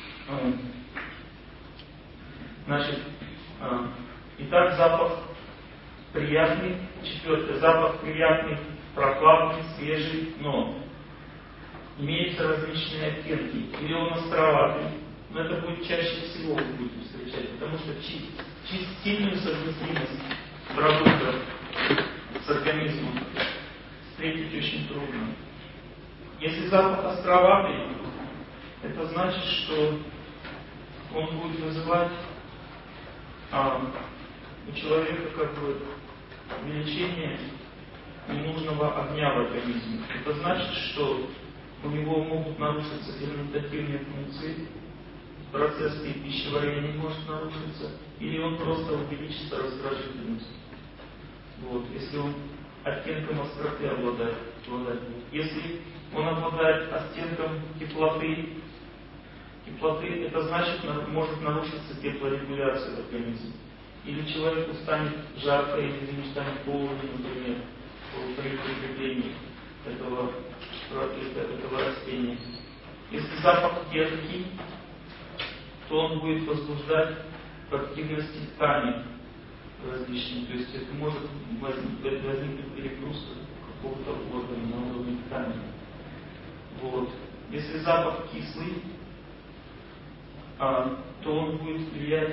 Значит, итак, запах приятный. Четвертый. Запах приятный, прохладный, свежий, но имеются различные оттенки. Или он островатый. Но это будет чаще всего вы будете встречать, потому что сильную совместимость продукта с организмом встретить очень трудно. Если запах островатый, это значит, что он будет вызывать у человека увеличение ненужного огня в организме. Это значит, что у него могут нарушиться ферментативные функции, процесс пищеварения может нарушиться, или он просто увеличится раздражительность. Вот, если он оттенком остроты обладает. Если он обладает оттенком теплоты, это значит, может нарушиться теплорегуляция в организме. Или человеку станет жарко, или ему станет холодно, например, при употреблении этого растения. Если запах терпкий, то он будет возбуждать активности тканей различные. То есть это может возникнуть перегрузка какого-то органа на уровне ткани. Вот. Если запах кислый, то он будет влиять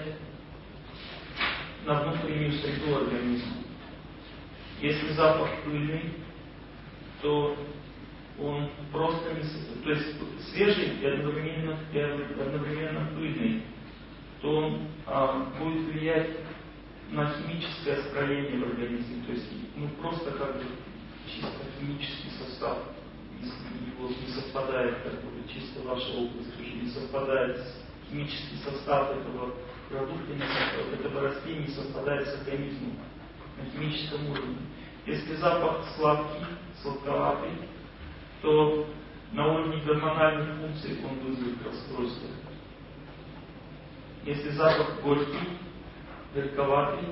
на внутреннюю среду организма. Если запах пыльный, то он просто не... То есть свежий и одновременно пыльный, то он будет влиять на химическое строение в организме. То есть просто как бы чисто химический состав, если его не совпадает, как бы чисто ваша область уже не совпадает, химический состав этого продукта, этого растения не совпадает с организмом на химическом уровне. Если запах сладкий, сладковатый, то на уровне гормональных функций он вызовет расстройство. Если запах горький, горьковатый,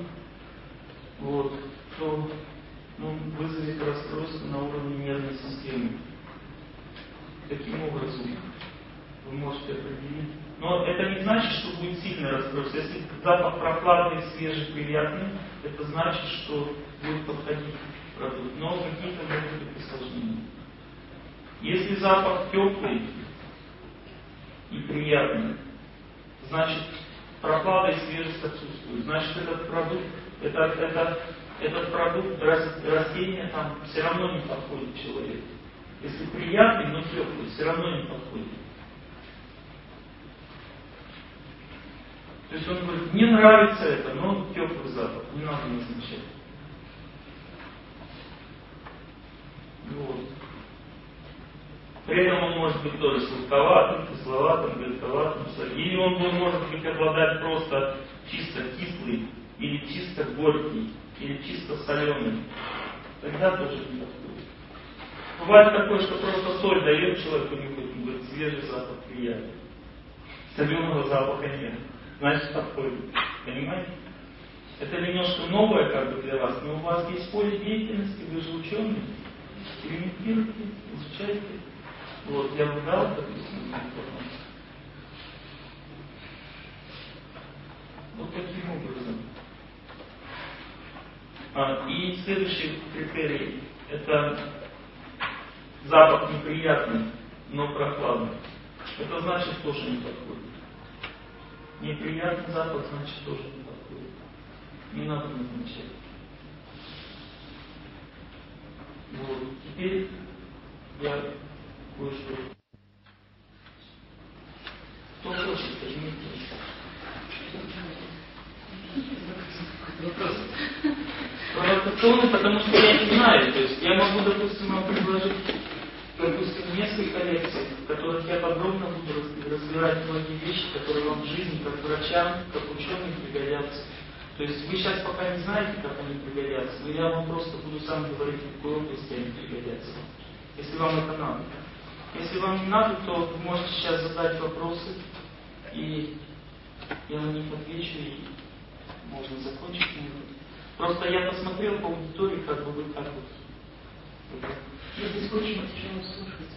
то вызовет расстройство на уровне нервной системы. Таким образом, вы можете определить. Но это не значит, что будет сильное расстройство. Если запах прохладный, свежий, приятный, это значит, что будет подходить продукт. Но какие-то могут быть осложнения. Если запах теплый и приятный, значит прохлада и свежесть отсутствует. Значит этот продукт растения там все равно не подходит человеку. Если приятный, но теплый, все равно не подходит. То есть он говорит, мне нравится это, но теплый запах, не надо назначать. При этом он может быть тоже сладковатым, кисловатым, горьковатым, или он может быть обладать просто чисто кислый, или чисто горький, или чисто соленый. Тогда тоже не подходит. Бывает такое, что просто соль дает человеку нюхать, он говорит, свежий запах приятный. Соленого запаха нет. Значит, подходит. Понимаете? Это немножко новое как бы для вас, но у вас есть поле деятельности, вы же ученые. Экспериментируйте, изучайте. Я вам дал допустим, информацию. Таким образом. И следующий критерий – это запах неприятный, но прохладный. Это значит тоже не подходит. Неприятный запах значит тоже не подходит. Не надо назначать. Теперь я кое-что. Кто хочет, поднимите. Вопрос. Провокационный, потому что я не знаю. То есть я могу, допустим, вам предложить, несколько лекций, в которых я подробно буду разбирать многие вещи, которые вам в жизни, как врачам, как ученым пригодятся. То есть вы сейчас пока не знаете, как они пригодятся, но я вам просто буду сам говорить, в какой области они пригодятся. Если вам это надо. Если вам не надо, то вы можете сейчас задать вопросы, и я на них отвечу, и можно закончить. Просто я посмотрел по аудитории, как бы вы так вот. Если скучно, тяжело слушать,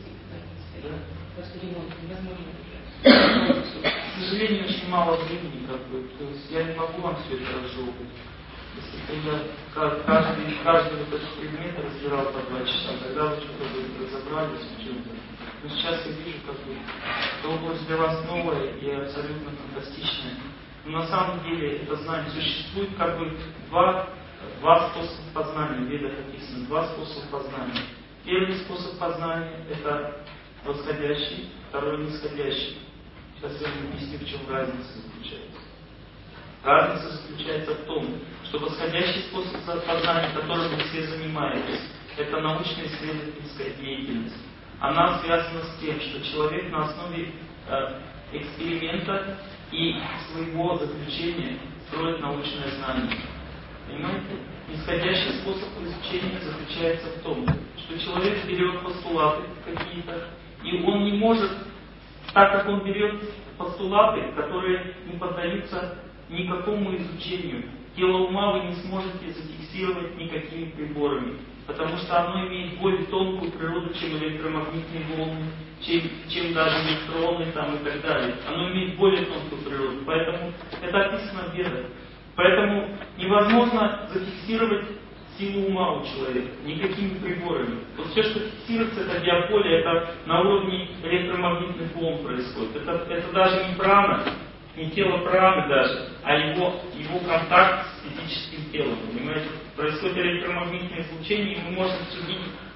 просто ремонт невозможно. К сожалению, очень мало времени, как бы. То есть я не могу вам все это разжевывать. Если бы я каждый вот этот предмет разбирал по 2 часа, тогда вы что-то бы разобрались в чем-то. Но сейчас я вижу, как бы, эта область для вас новая и абсолютно фантастичная. Но на самом деле это знание существует как бы два способа познания. В Ведах написано 2 способа познания. Первый способ познания это восходящий, второй нисходящий. Сейчас я вам объясню, в чем разница заключается. Разница заключается в том, что восходящий способ познания, которым вы все занимаетесь, это научно-исследовательская деятельность. Она связана с тем, что человек на основе эксперимента и своего заключения строит научное знание. Понимаете? Нисходящий способ изучения заключается в том, что человек берет постулаты какие-то, и он не может, так как он берет постулаты, которые не поддаются никакому изучению, тело ума вы не сможете зафиксировать никакими приборами, потому что оно имеет более тонкую природу, чем электромагнитные волны, чем даже электроны там, и так далее. Оно имеет более тонкую природу, поэтому это описано в Ведах. Поэтому невозможно зафиксировать силу ума у человека никакими приборами. Вот все, что фиксируется, это биополе, это на уровне электромагнитных волн происходит. Это даже не прана, не тело праны даже, а его контакт с физическим телом. Понимаете? Происходит электромагнитное излучение, и мы можем судить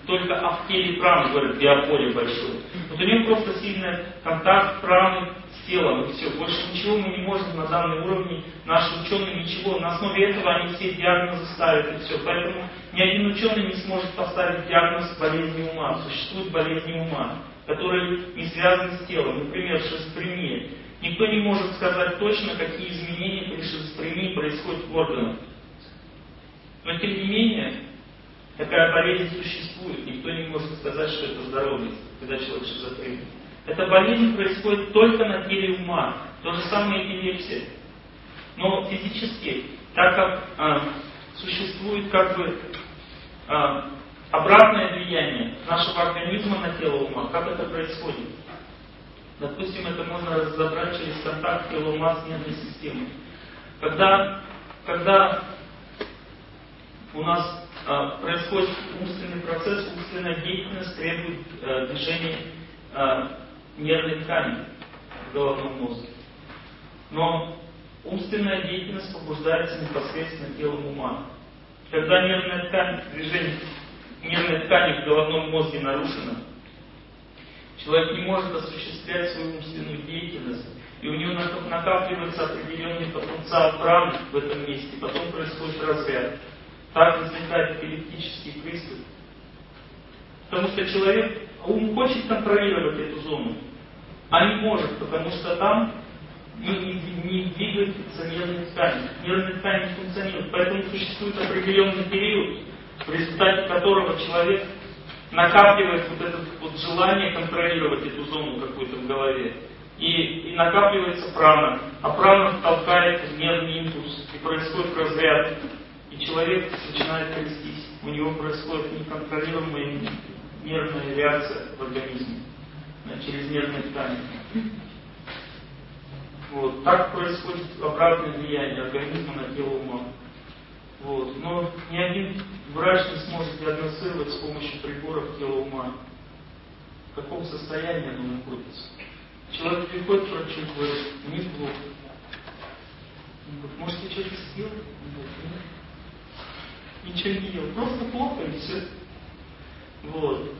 только в теле праны, говорят, биополе большое. Вот у него просто сильный контакт праны с телом, и все. Больше ничего мы не можем на данном уровне, наши ученые ничего. На основе этого они все диагнозы ставят, и все. Поэтому ни один ученый не сможет поставить диагноз болезни ума. Существуют болезни ума, которые не связаны с телом. Например, шизофрения. Никто не может сказать точно, какие изменения при шизофрении происходят в органах. Но тем не менее, такая болезнь существует. Никто не может сказать, что это здоровье, когда человек шизофреник. Эта болезнь происходит только на теле ума. То же самое эпилепсия. Но физически, так как существует как бы обратное влияние нашего организма на тело ума, как это происходит? Допустим, это можно разобрать через контакт тела ума с нервной системой. Когда у нас происходит умственный процесс, умственная деятельность требует движения нервной ткани в головном мозге. Но умственная деятельность побуждается непосредственно телом ума. Когда нервная ткань, движение нервной ткани в головном мозге нарушено, человек не может осуществлять свою умственную деятельность, и у него накапливается определенный потенциал праны в этом месте, потом происходит разряд. Так возникает эпилептический приступ. Потому что ум хочет контролировать эту зону, а не может, потому что там не двигается нервная ткань. Нервная ткань не функционирует. Поэтому существует определенный период, в результате которого человек накапливает вот это вот желание контролировать эту зону какую-то в голове. И накапливается прана. А прана толкает в нервный импульс. И происходит разряд. И человек начинает трястись. У него происходит неконтролируемая нервная реакция в организме. Через нервные ткани. Вот. Так происходит обратное влияние организма на тело ума. Вот. Но ни один врач не сможет диагностировать с помощью приборов тело ума, в каком состоянии оно находится. Человек приходит к врачу и говорит, мне плохо. Он говорит, может, ты что-то съел? Он говорит, нет. Ничего не ел, просто плохо и все. Вот.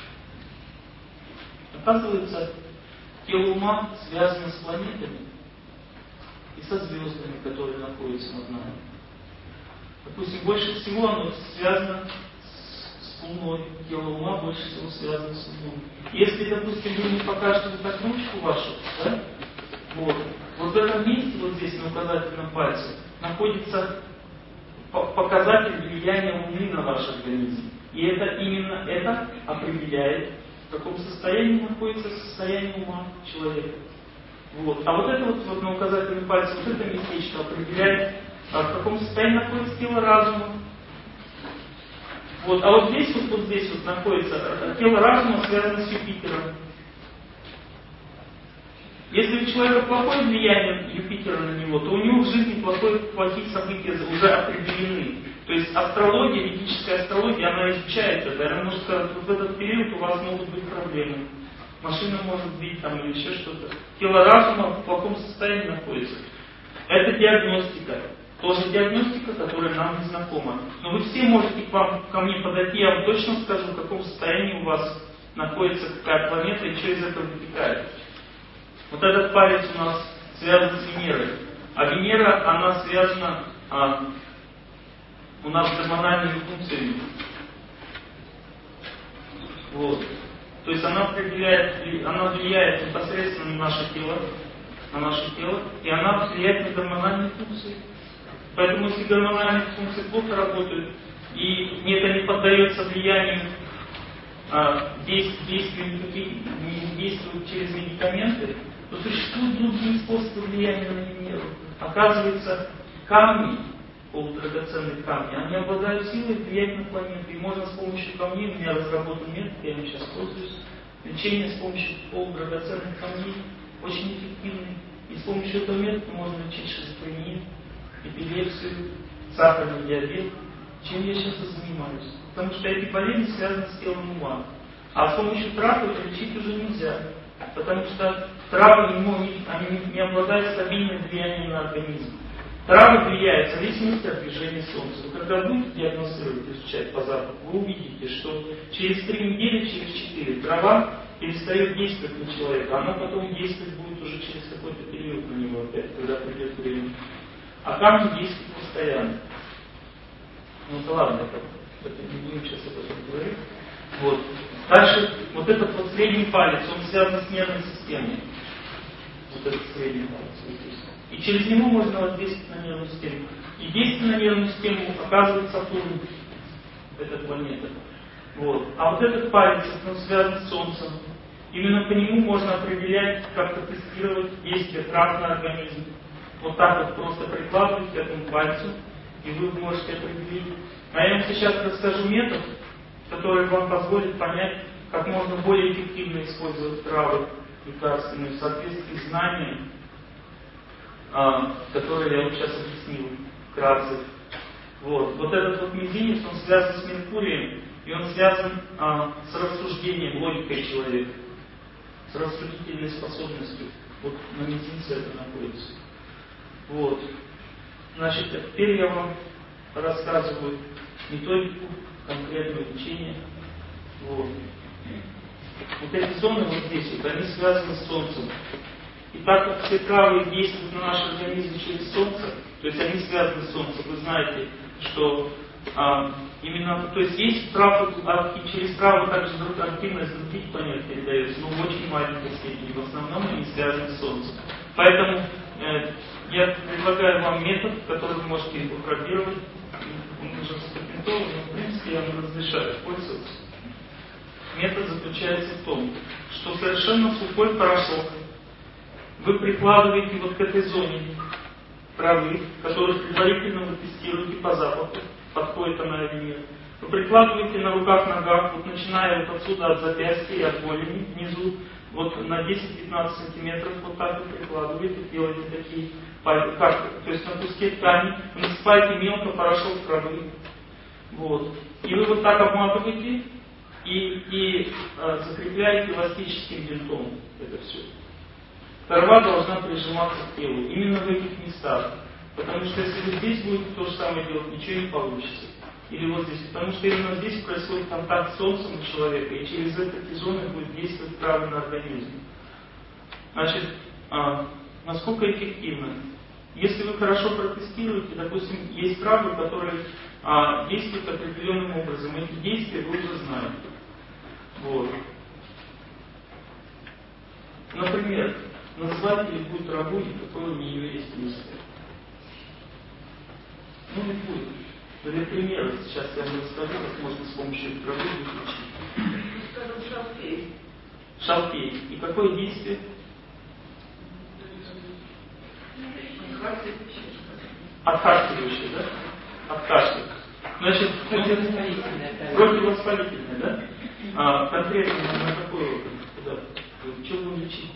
Оказывается, тело ума связано с планетами и со звездами, которые находятся над нами. Допустим, больше всего оно связано с Луной. Тело ума больше всего связано с Луной. Если, допустим, вы мне покажете вот так ручку вашу, да? Вот в этом месте, вот здесь на указательном пальце, находится показатель влияния Луны на ваш организм. И именно это определяет, в каком состоянии находится состояние ума человека. Вот. А вот это вот на указательном пальце, вот это местечко определяет, в каком состоянии находится тело разума. Вот. А вот здесь вот находится тело разума, связано с Юпитером. Если у человека плохое влияние Юпитера на него, то у него в жизни плохие события уже определены. То есть астрология, ведическая астрология, она изучает это. Она может сказать, вот в этот период у вас могут быть проблемы. Машина может сбить там или еще что-то. Тело разума в плохом состоянии находится. Это диагностика. Тоже диагностика, которая нам не знакома. Но вы все можете ко мне подойти, я вам точно скажу, в каком состоянии у вас находится какая планета и что из этого вытекает. Вот этот палец у нас связан с Венерой. А Венера, она связана у нас с гормональными функциями. Вот. То есть она влияет непосредственно на наше тело, и она влияет на гормональные функции. Поэтому если гормональные функции плохо работают, и это не поддается влиянию не действуют через медикаменты, то существуют другие способы влияния на Венеру. Оказывается, камни, полудрагоценные камни, они обладают силой влиять на планету. И можно с помощью камней, у меня разработан метод, я им сейчас пользуюсь, лечение с помощью полудрагоценных камней очень эффективный. И с помощью этого метода можно лечить шизофрению, эпилепсию, сахарный диабет, чем я сейчас и занимаюсь. Потому что эти болезни связаны с телом ума. А с помощью трав это лечить уже нельзя. Потому что травы не обладают стабильным влиянием на организм. Травы влияют в зависимости от движения Солнца. Вы когда будете диагностировать, изучать по запаху, вы увидите, что через 3 недели, через 4 трава перестает действовать на человека. Она потом действовать будет уже через какой-то период на него опять, когда придет время. А камни действуют постоянно. Ну это ладно, это не будем сейчас об этом говорить. Вот. Дальше, вот этот вот средний палец, он связан с нервной системой. Вот этот средний палец. И через него можно воздействовать на нервную систему. И действие на нервную систему оказывает Сатурн, эта планета. Вот. А вот этот палец, он связан с Солнцем. Именно по нему можно определять, как-то тестировать действие трав на организм. Вот так вот просто прикладывать к этому пальцу, и вы можете определить. А я вам сейчас расскажу метод, который вам позволит понять, как можно более эффективно использовать травы лекарственные в соответствии с знанием, которые я вам сейчас объяснил вкратце. Вот этот вот мизинец, он связан с Меркурием, и он связан с рассуждением, логикой человека, с рассудительной способностью. Вот на мизинце это находится. Вот. Значит, теперь я вам рассказываю методику, конкретное лечение. Вот эти зоны вот здесь, вот, они связаны с Солнцем. И так как все травы действуют на наш организм через Солнце, то есть они связаны с Солнцем, вы знаете, что именно, то есть травы, и через травы также активность других планет передается, но в очень маленькой степени, в основном они связаны с Солнцем. Поэтому я предлагаю вам метод, который вы можете инкорпорировать. Он уже запатентован, но в принципе я вам разрешаю пользоваться. Метод заключается в том, что совершенно сухой порошок вы прикладываете вот к этой зоне травы, которую предварительно вы тестируете по запаху, подходит она или нет. Вы прикладываете на руках, ногах, вот начиная вот отсюда от запястья и от голени внизу, вот на 10-15 сантиметров вот так вы прикладываете, делаете такие пальцы, то есть на куске ткани, вы насыпаете мелко порошок травы. Вот. И вы вот так обматываете и закрепляете эластическим бинтом это все. Трава должна прижиматься к телу, именно в этих местах. Потому что если вы здесь будете то же самое делать, ничего не получится. Или вот здесь. Потому что именно здесь происходит контакт с Солнцем у человека, и через эти зоны будет действовать травы на организм. Значит, насколько эффективно? Если вы хорошо протестируете, допустим, есть травы, которые действуют определенным образом. Эти действия вы уже знаете. Вот. Например, назвать любую траву, и какой у нее есть действие. Ну, не будет. Для примера, сейчас я вам расскажу, как можно с помощью травы выключить. Скажем, шалфей. Шалфей. И какое действие? Отхаркивающее, да? Откашливает. Значит, противовоспалительное, да? Конкретно на какой орган? Куда? Что будем лечить?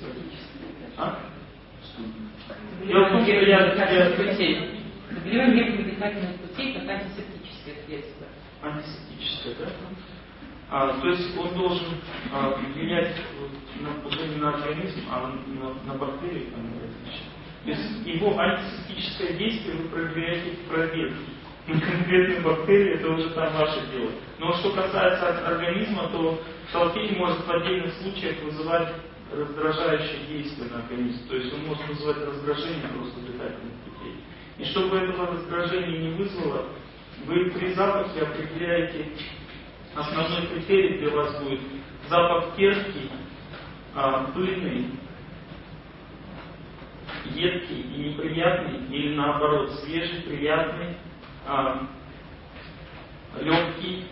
Дело в том, что я... Заболевание нервных дыхательных путей как антисептическое средство. Антисептическое, да? То есть он должен влиять уже не на организм, а на бактерии, то есть его антисептическое действие вы проверяете в проверке. Конкретные бактерии, это уже там ваше дело. Но что касается организма, то шалфей может в отдельных случаях вызывать раздражающее действие на организм. То есть он может вызывать раздражение просто дыхательных путей. И чтобы этого раздражения не вызвало, вы при запахе определяете основной критерий для вас будет запах терпкий, пыльный, едкий и неприятный, или наоборот, свежий, приятный, легкий,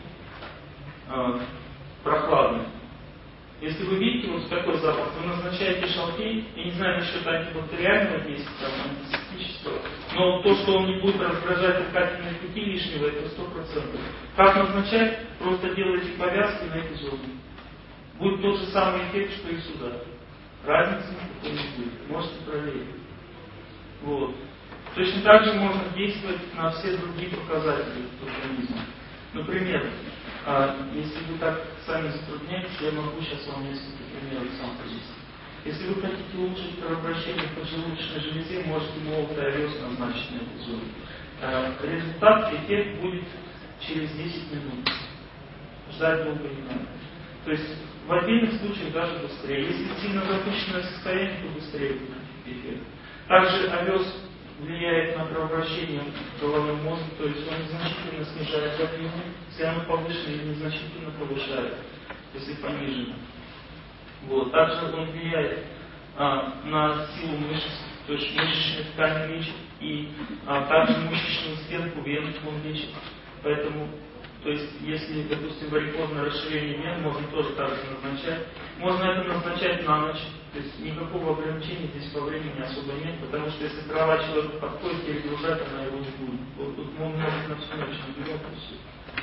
прохладный. Если вы видите вот такой запах, вы назначаете шалфей, я не знаю насчет антибактериального действия, антисептического, но то, что он не будет раздражать дыхательные пути лишнего, это 100%. Как назначать? Просто делайте повязки на эти зоны. Будет тот же самый эффект, что и сюда. Разницы никакой не будет. Можете проверить. Вот. Точно так же можно действовать на все другие показатели организма. Например, если вы так сами затрудняетесь, я могу сейчас вам несколько примеров сам привести. Если вы хотите улучшить кровообращение в поджелудочной железе, можете молотый овес назначить на этой зоне. Результат, эффект будет через 10 минут. Ждать долго не надо. То есть в отдельных случаях даже быстрее. Если сильно запущенное состояние, то быстрее будет эффект. Также овес влияет на кровообращение в головном мозге, то есть он незначительно снижает давление, если оно повышено, или незначительно повышает, если понижено. Вот. Также он влияет на силу мышц, то есть мышечные ткани лечит, и также мышечную стенку вен он лечит. Поэтому, то есть, если, допустим, варикозное расширение вен, можно тоже так же назначать. Можно это назначать на ночь. То есть никакого ограничения здесь по времени особо нет, потому что если трава человеку подходит, перегружать она его не будет. Вот он может на всю ночь не берет и все.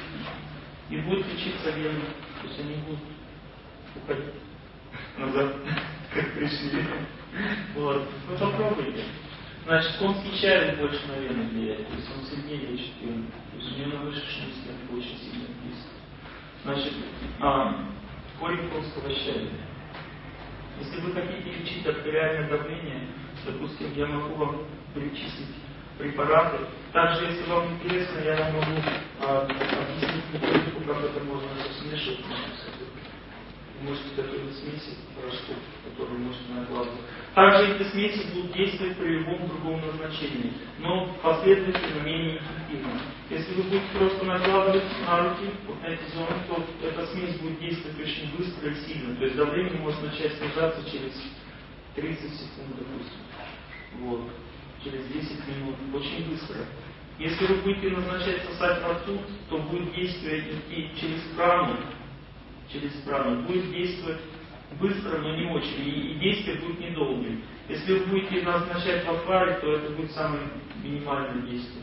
И будет лечиться вены, то есть они будут уходить назад, как пришли. Вот. Ну попробуйте. Значит, конский чай больше на вены влияет, то есть он сильнее лечит вены. То есть у него на мышечную стенку очень сильно действует. Значит, корень конского чая. Если вы хотите лечить артериальное давление, допустим, я могу вам перечислить препараты. Также, если вам интересно, я вам могу объяснить методику, как это можно смешивать. Вы можете готовить смеси порошков, которые можете накладывать. Также эти смеси будут действовать при любом другом назначении, но последовательно менее эффективно. Если вы будете просто накладывать на руки вот на эти зоны, то эта смесь будет действовать очень быстро и сильно. То есть давление может начать снижаться через 30 секунд, допустим. Вот. Через 10 минут. Очень быстро. Если вы будете назначать сосать ртуть, то будет действие идти через прану. Будет действовать быстро, но не очень. И действие будет недолгим. Если вы будете назначать в акваре, то это будет самое минимальное действие.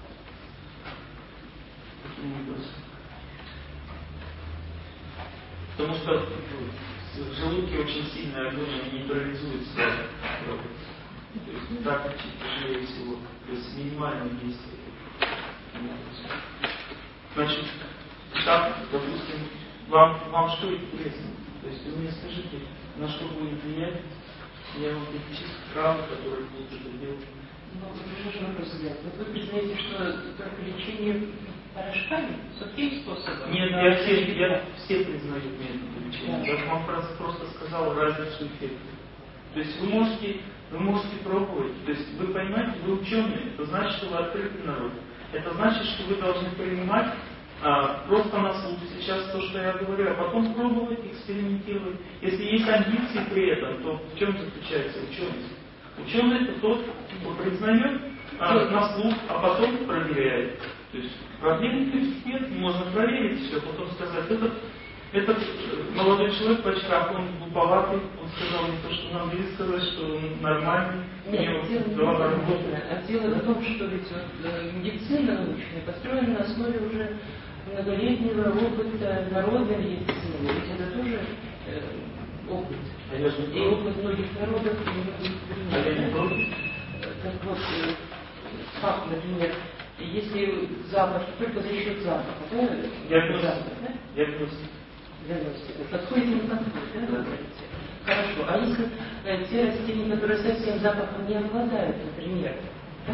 Потому что в желудке очень сильная огонь нейтрализуется. То есть не так тяжелее всего. То есть минимальное действие. Значит, так, допустим, вам что интересно? То есть вы мне скажите, на что будет влиять, я вам перечислю травмы, которые будут это делать. Ну, вопрос взять. Вы признаете, что только лечение порошками, сухим способом? Нет, я все признаю метод лечения. Я вам просто сказал разницу эффекта. То есть вы можете пробовать. То есть вы понимаете, вы ученые, это значит, что вы открытый народ. Это значит, что вы должны принимать просто на слух сейчас то, что я говорю, а потом пробовать, экспериментировать. Если есть амбиции при этом, то в чем заключается ученость? Ученый это тот, кто признает на слух, а потом проверяет. То есть проблем нет, можно проверить все, потом сказать, этот молодой человек в очках, он глуповатый, он сказал мне то, что надо, или сказать, что он нормальный. Нет, дело в том, что ведь медицина научная построена на основе уже многолетнего опыта народной медицины. Ведь это тоже опыт. И опыт многих народов, и многих народов. Так вот, как, например, если запах, только за счет запаха, да? Диагностика. Подходит или не подходит, да, вы говорите? Хорошо. А если те растения, которые совсем запахом не обладают, например, да?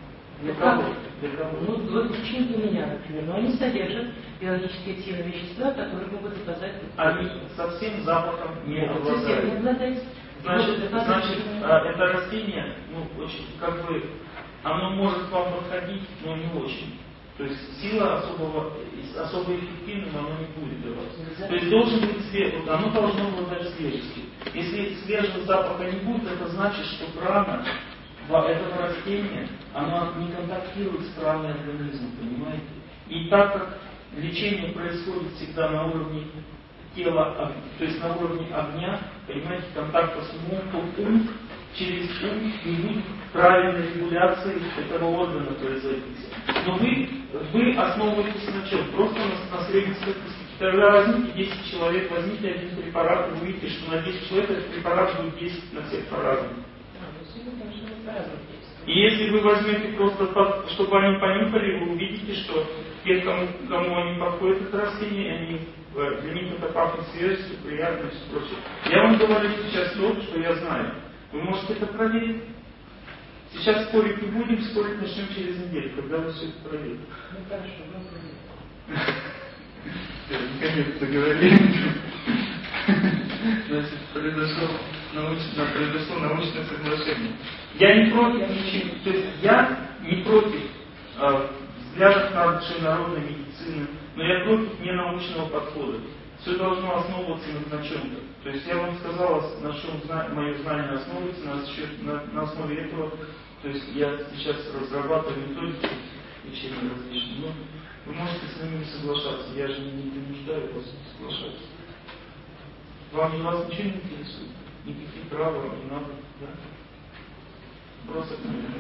Ну, вот чин для меня, например, но они содержат биологически активные вещества, которые могут оказать... Они совсем запахом не обладают. Совсем не обладают. Значит, это растение, ну, очень, как бы, оно может вам подходить, но не очень. То есть сила особо эффективным оно не будет для вас. То есть должен быть свежий, оно должно обладать свежестью. Если свежего запаха не будет, это значит, что прана этого растения, она не контактирует с праной организмом, понимаете? И так как лечение происходит всегда на уровне тела, то есть на уровне огня, понимаете, контакта с умом, то ум через ум не будет правильной регуляции этого органа производиться. Но вы основываетесь на чем? Просто на средней статистике. Тогда возьмите 10 человек, возьмите один препарат, и вы увидите, что на 10 человек этот препарат будет действовать на всех по-разному. По-разному действовать. И если вы возьмете просто, чтобы они понюхали, вы увидите, что те, кому они подходят, это растения, они, для них это пахнет свежестью, приятностью и прочее. Я вам говорю сейчас то, что я знаю. Вы можете это проверить. Сейчас спорить не будем, спорить начнем через неделю, когда вы все это проверите. Ну хорошо, мы проверим. Наконец-то говорили. Значит, произошло научное соглашение. Я не против ничего, то есть я не против взглядов нашей народной медицины, но я против ненаучного подхода. Все должно основываться на чем-то. То есть я вам сказал, на чем мое знание основывается, на основе этого, то есть я сейчас разрабатываю методики лечения различные, но вы можете с ними не соглашаться, я же не принуждаю вас соглашаться. Вас ничего не интересует? Никаких прав вам не надо, да? Просто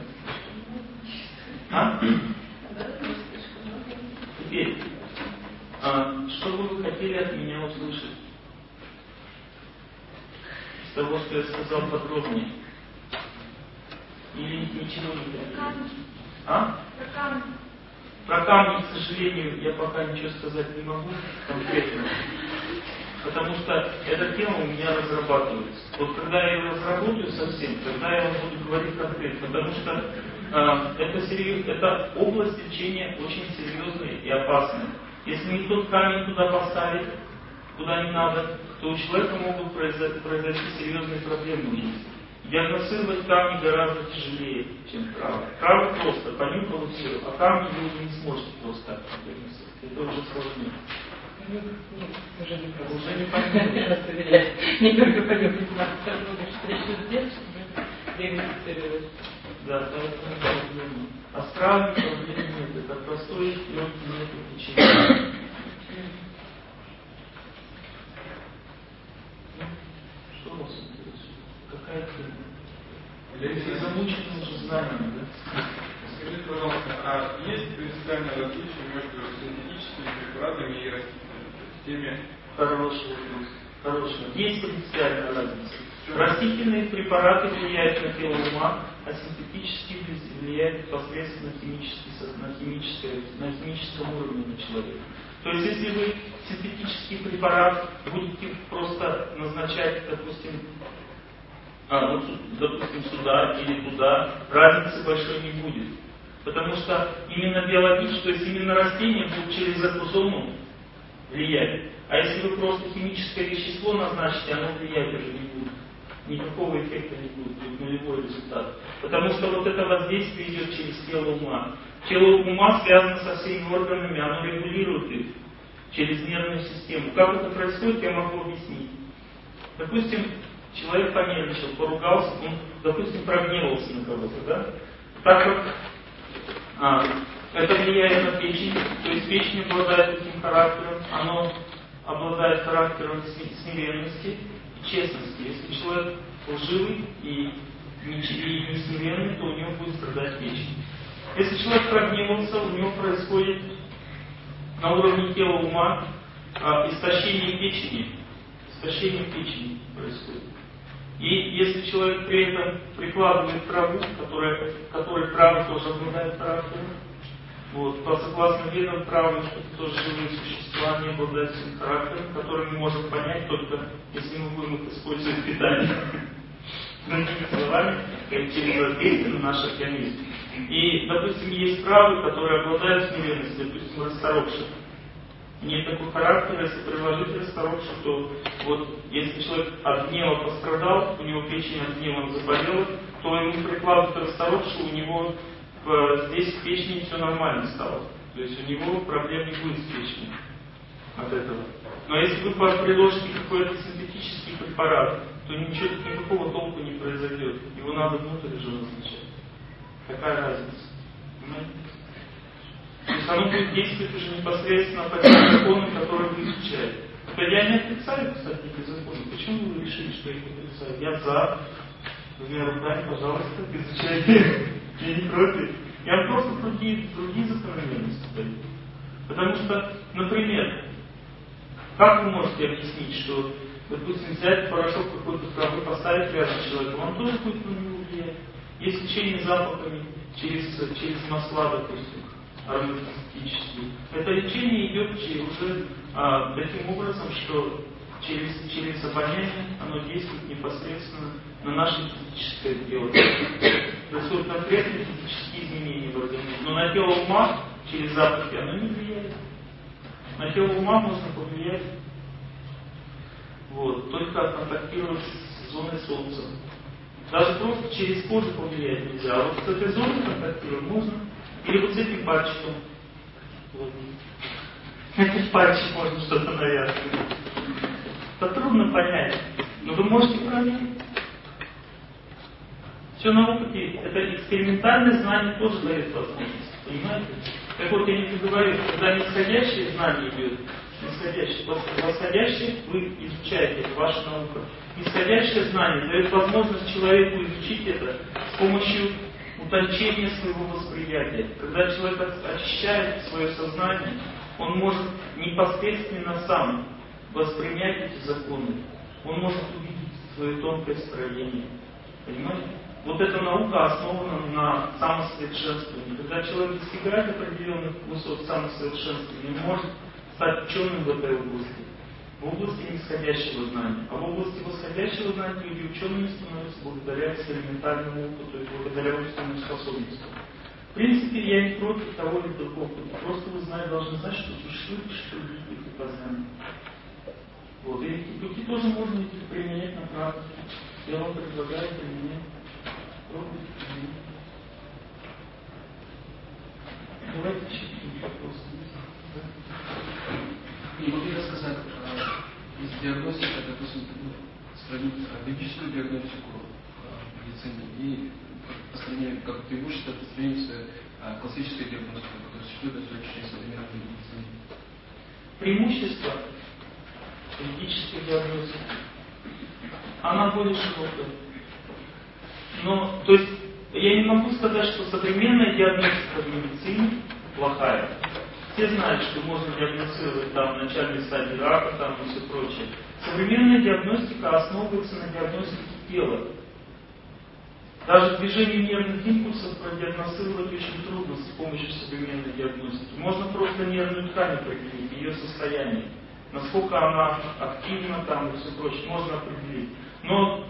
Теперь, что вы хотели от меня услышать? С того, что я сказал подробнее. Или ничего не хотели? Про камни, к сожалению, я пока ничего сказать не могу конкретно. Потому что эта тема у меня разрабатывается. Вот когда я ее разработаю совсем, тогда я вам буду говорить конкретно. Потому что это область лечения очень серьезная и опасная. Если не тот камень туда поставить, куда не надо, то у человека могут произойти серьезные проблемы в жизни. Диагностировать камни гораздо тяжелее, чем травы. Травы просто, понюхал и все, а камни вы уже не сможете просто так диагностировать. Это уже сложнее. Нет, уже не просто. Уже не понятно. Не только понюхать, надо все равно встречу сделать, чтобы диагностировать. Да, это проблема. А с травами проблем нет. Это простой, легкий метод лечения. Что вас интересует? Какая тема? Если замучены уже знаниями, да? Скажите, пожалуйста, а есть принципиальное различие между синтетическими препаратами и растительными? Хороший вопрос. Хороший. Есть принципиальная разница. Растительные препараты влияют на тело ума, а синтетические влияют непосредственно на химическом уровне на человека. То есть, если вы синтетический препарат будете просто назначать, допустим, сюда или туда, разницы большой не будет. Потому что именно биологически, то есть именно растения будут через эту зону влиять. А если вы просто химическое вещество назначите, оно влиять уже не будет. Никакого эффекта не будет, будет нулевой результат. Потому что вот это воздействие идет через тело ума. Тело ума связано со всеми органами, оно регулирует их через нервную систему. Как это происходит, я могу объяснить. Допустим, человек понервничал, поругался, он, допустим, прогневался на кого-то, да? Так как это влияет на печень, то есть печень обладает таким характером, оно обладает характером смиренности и честности. Если человек лживый и не смиренный, то у него будет страдать печень. Если человек прогневался, у него происходит на уровне тела ума истощение печени. Истощение печени происходит. И если человек при этом прикладывает траву, которой трава тоже обладает характером, вот, согласно ведам, травы, что это тоже живые существа, они обладают своим характером, который мы можем понять только если мы будем их использовать в питании. Другими словами, через воздействие на наш организм. И, допустим, есть травы, которые обладают смиренностью, допустим, расторопших. Имеет такой характер, если приложить расторопшу, то вот если человек от гнева пострадал, у него печень от гнева заболела, то ему прикладывают расторопшу, у него здесь в печени все нормально стало. То есть у него проблем не будет с печенью от этого. Но если вы приложите какой-то синтетический препарат, то никакого толку не произойдет. Его надо внутрь же назначать. Какая разница? Понимаете? То есть оно будет действовать уже непосредственно по тем законам, которые вы изучаете. Я не отрицаю, кстати, эти законы. Почему вы решили, что я их отрицаю? Я за. Двумя руками, пожалуйста, изучайте. Я не против. Я просто другие закономерности даю. Потому что, например, как вы можете объяснить, что, допустим, взять порошок какой-то травы, поставить рядом человека, он тоже будет на него влиять. Есть лечение запахами через масла, допустим, ароматические. Это лечение идет уже таким образом, что через обоняние оно действует непосредственно на наше физическое тело. Происходят конкретные физические изменения в организме. Но на тело ума через запахи оно не влияет. На тело ума можно повлиять, только контактировать с зоной солнца. Даже просто через кожу повлиять нельзя. А вот с этой зоной контактировать можно. Или вот с этим пальчиком. Этим пальчиком можно что-то навязывать. Это трудно понять. Но вы можете проверить. Все на опыте. Это экспериментальное знание тоже дает возможность. Понимаете? Так вот, я не говорю, когда нисходящее знание идет, восходящее вы изучаете, это ваша наука. Нисходящее знание дает возможность человеку изучить это с помощью утончения своего восприятия. Когда человек очищает свое сознание, он может непосредственно сам воспринять эти законы. Он может увидеть свое тонкое строение. Понимаете? Вот эта наука основана на самосовершенствовании. Когда человек достигает определенных высот самосовершенствования, он может стать ученым в этой области, в области нисходящего знания. А в области восходящего знания люди учеными становятся благодаря экспериментальному опыту и благодаря умственным способностям. В принципе, я не против того или другого. Просто вы должны знать, что существует другие пути познания. И эти пути тоже можно применять на практике. Я вам предлагаю применять. Пробуйте применять. Давайте еще какие-нибудь вопросы. Не могли рассказать из диагностики, допустим, сравнить ведическую диагностику в медицине и по сравнению, как преимущество, по сравнению с классической диагностикой, которая существует на сегодняшней современной медицине? Преимущество ведической диагностики, она более широкая. Но, то есть, я не могу сказать, что современная диагностика в медицине плохая. Все знают, что можно диагностировать там в начальной стадии рака там, и все прочее. Современная диагностика основывается на диагностике тела. Даже движение нервных импульсов продиагностировать очень трудно с помощью современной диагностики. Можно просто нервную ткань определить, ее состояние. Насколько она активна там и все прочее, можно определить. Но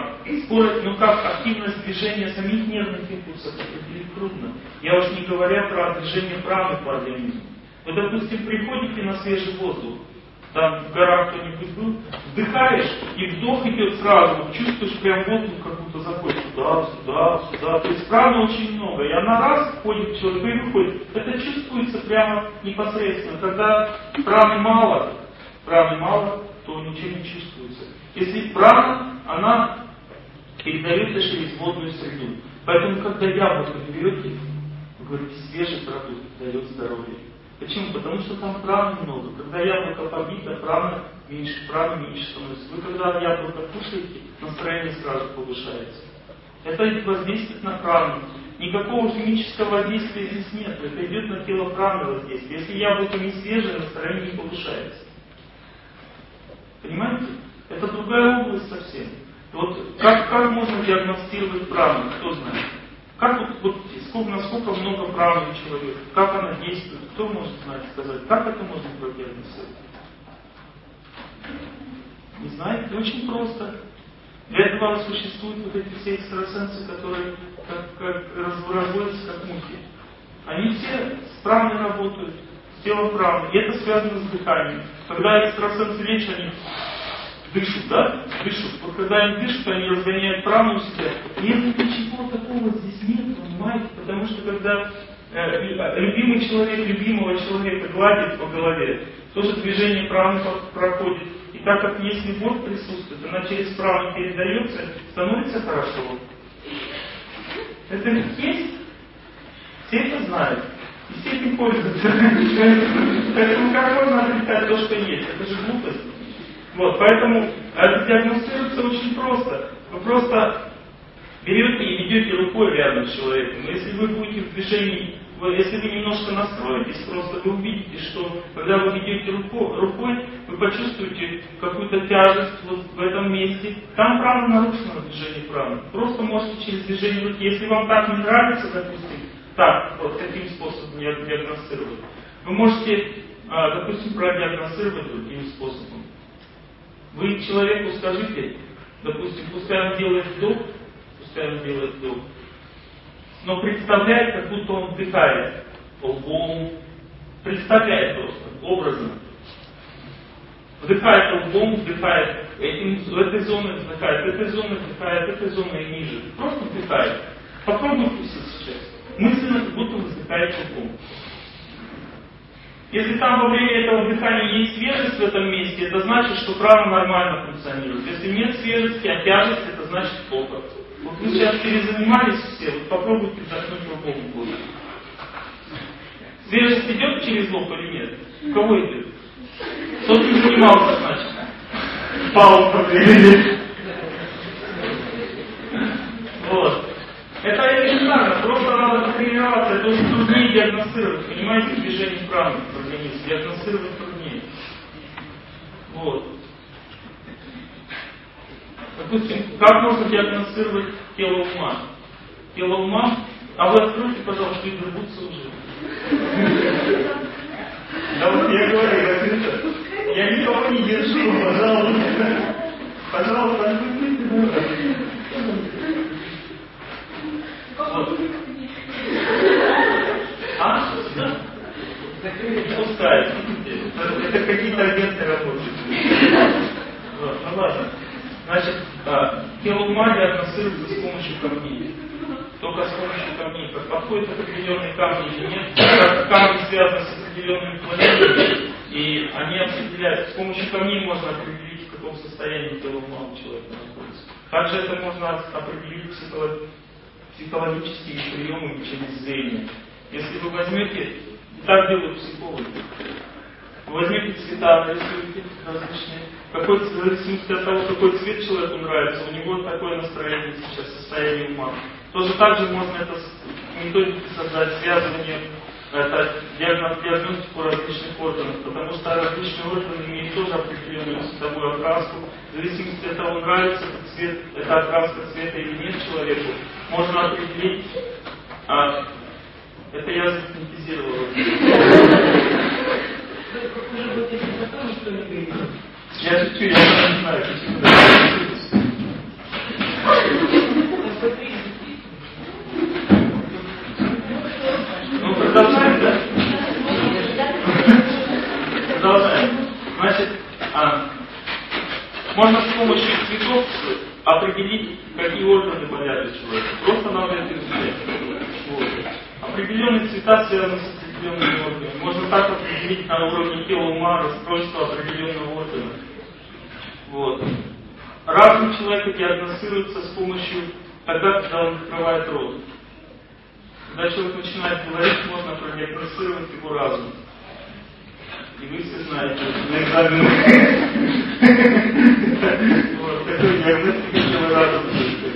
как активность движения самих нервных импульсов определить трудно. Я уж не говоря про движение праны по организму. Вы, допустим, приходите на свежий воздух, там в горах кто-нибудь был, вдыхаешь, и вдох идет сразу, чувствуешь прям воздух, как будто заходит сюда, сюда, сюда. То есть праны очень много, и она раз входит, человек и выходит. Это чувствуется прямо непосредственно. Когда праны мало, то ничего не чувствуется. Если прана, она передается через водную среду. Поэтому, когда яблоко берете, вы говорите, свежий продукт дает здоровье. Почему? Потому что там праны много. Когда яблоко побито, праны меньше становится. Вы когда яблоко кушаете, настроение сразу повышается. Это воздействует на прану. Никакого химического воздействия здесь нет. Это идет на тело праны воздействие. Если яблоко не свежее, настроение не повышается. Понимаете? Это другая область совсем. Вот как можно диагностировать прану, кто знает? Насколько много праны у человека, как она действует, кто может сказать, как это можно продиагностировать? Не знаете? Очень просто. Для этого существуют вот эти все экстрасенсы, которые разводятся как мухи. Они все с праной работают, с телом праны. И это связано с дыханием. Когда экстрасенсы лечат, они дышат, да? Дышат. Вот когда они дышат, они разгоняют прану у себя. И ничего такого здесь нет, понимаете? Потому что когда любимый человек любимого человека гладит по голове, тоже движение праны проходит. И так как есть любовь присутствует, она через прану передается, становится хорошо. Это ведь есть. Все это знают. И все этим пользуются. Поэтому как можно отрицать то, что есть? Это же глупость. Поэтому это диагностируется очень просто. Вы просто берете и ведете рукой рядом с человеком. Но если вы будете в движении если вы немножко настроитесь, просто вы увидите, что когда вы ведете рукой, вы почувствуете какую-то тяжесть вот в этом месте. Там прана нарушено, движение праны. Просто можете через движение руки, если вам так не нравится, допустим, так, вот таким способом диагностировать, вы можете, допустим, продиагностировать другим способом. Вы человеку скажите, допустим, пускай он делает вдох, но представляет, как будто он вдыхает лбом, представляет просто, образно. Вдыхает лбом, вдыхает, этой зоной вдыхает, этой зоной и ниже. Просто вдыхает. Попробуйте сейчас. Мысленно, как будто вы вдыхаете лбом. Если там во время этого дыхания есть свежесть в этом месте, это значит, что прана нормально функционирует. Если нет свежести, а тяжесть, это значит плохо. Вот вы сейчас перезанимались все, вот попробуйте вдохнуть лбом в воздух. Свежесть идет через лоб или нет? У кого идет? Кто-то не занимался, значит. Пал проблемы. Вот. Это элементарно, просто надо тренироваться, это очень труднее диагностировать, понимаете, движение праны в организме, диагностировать труднее. Вот. Допустим, как можно диагностировать тело ума? Тело ума, а вы откройте, пожалуйста, и рвутся уже. Да вот я говорю, я никого не держу, пожалуйста. Пожалуйста, откройте. Вот. А? Да. Пускай. Это какие-то агенты работают. Вот. Ну ладно. Значит, тело ума диагностируется с помощью камней. Только с помощью камней. Как подходят определенные камни или нет. Камни связаны с определенными планетами. И они определяют. С помощью камней можно определить, в каком состоянии тело ума у человека находится. Также это можно определить психологическими приемами через зрение. Если вы возьмете, так делают психологи, вы возьмете цвета, нарисуете различные, в зависимости от того, какой цвет человеку нравится, у него такое настроение сейчас, состояние ума. Тоже так же можно это методики создать, связывание, это диагностику различных органов, потому что различные органы имеют тоже определенную цветовую окраску. В зависимости от того, нравится этот цвет, эта окраска цвета или нет человеку, можно определить, это я синтезировал. Я шучу, я не знаю, почему. Ну, продолжаем, да? Продолжаем. Значит, можно с помощью цветов определить, какие органы болят у человека. Просто надо это изучать. Вот. Определенные цвета связаны с определенными органами. Можно так определить на уровне тела ума расстройство определенного органа. Вот. Разум человека диагностируется с помощью тогда, когда он открывает рот. Когда человек начинает говорить, можно продиагностировать его разум. И вы все знаете, на экзаменах. Вот, такой диагностика тела разума.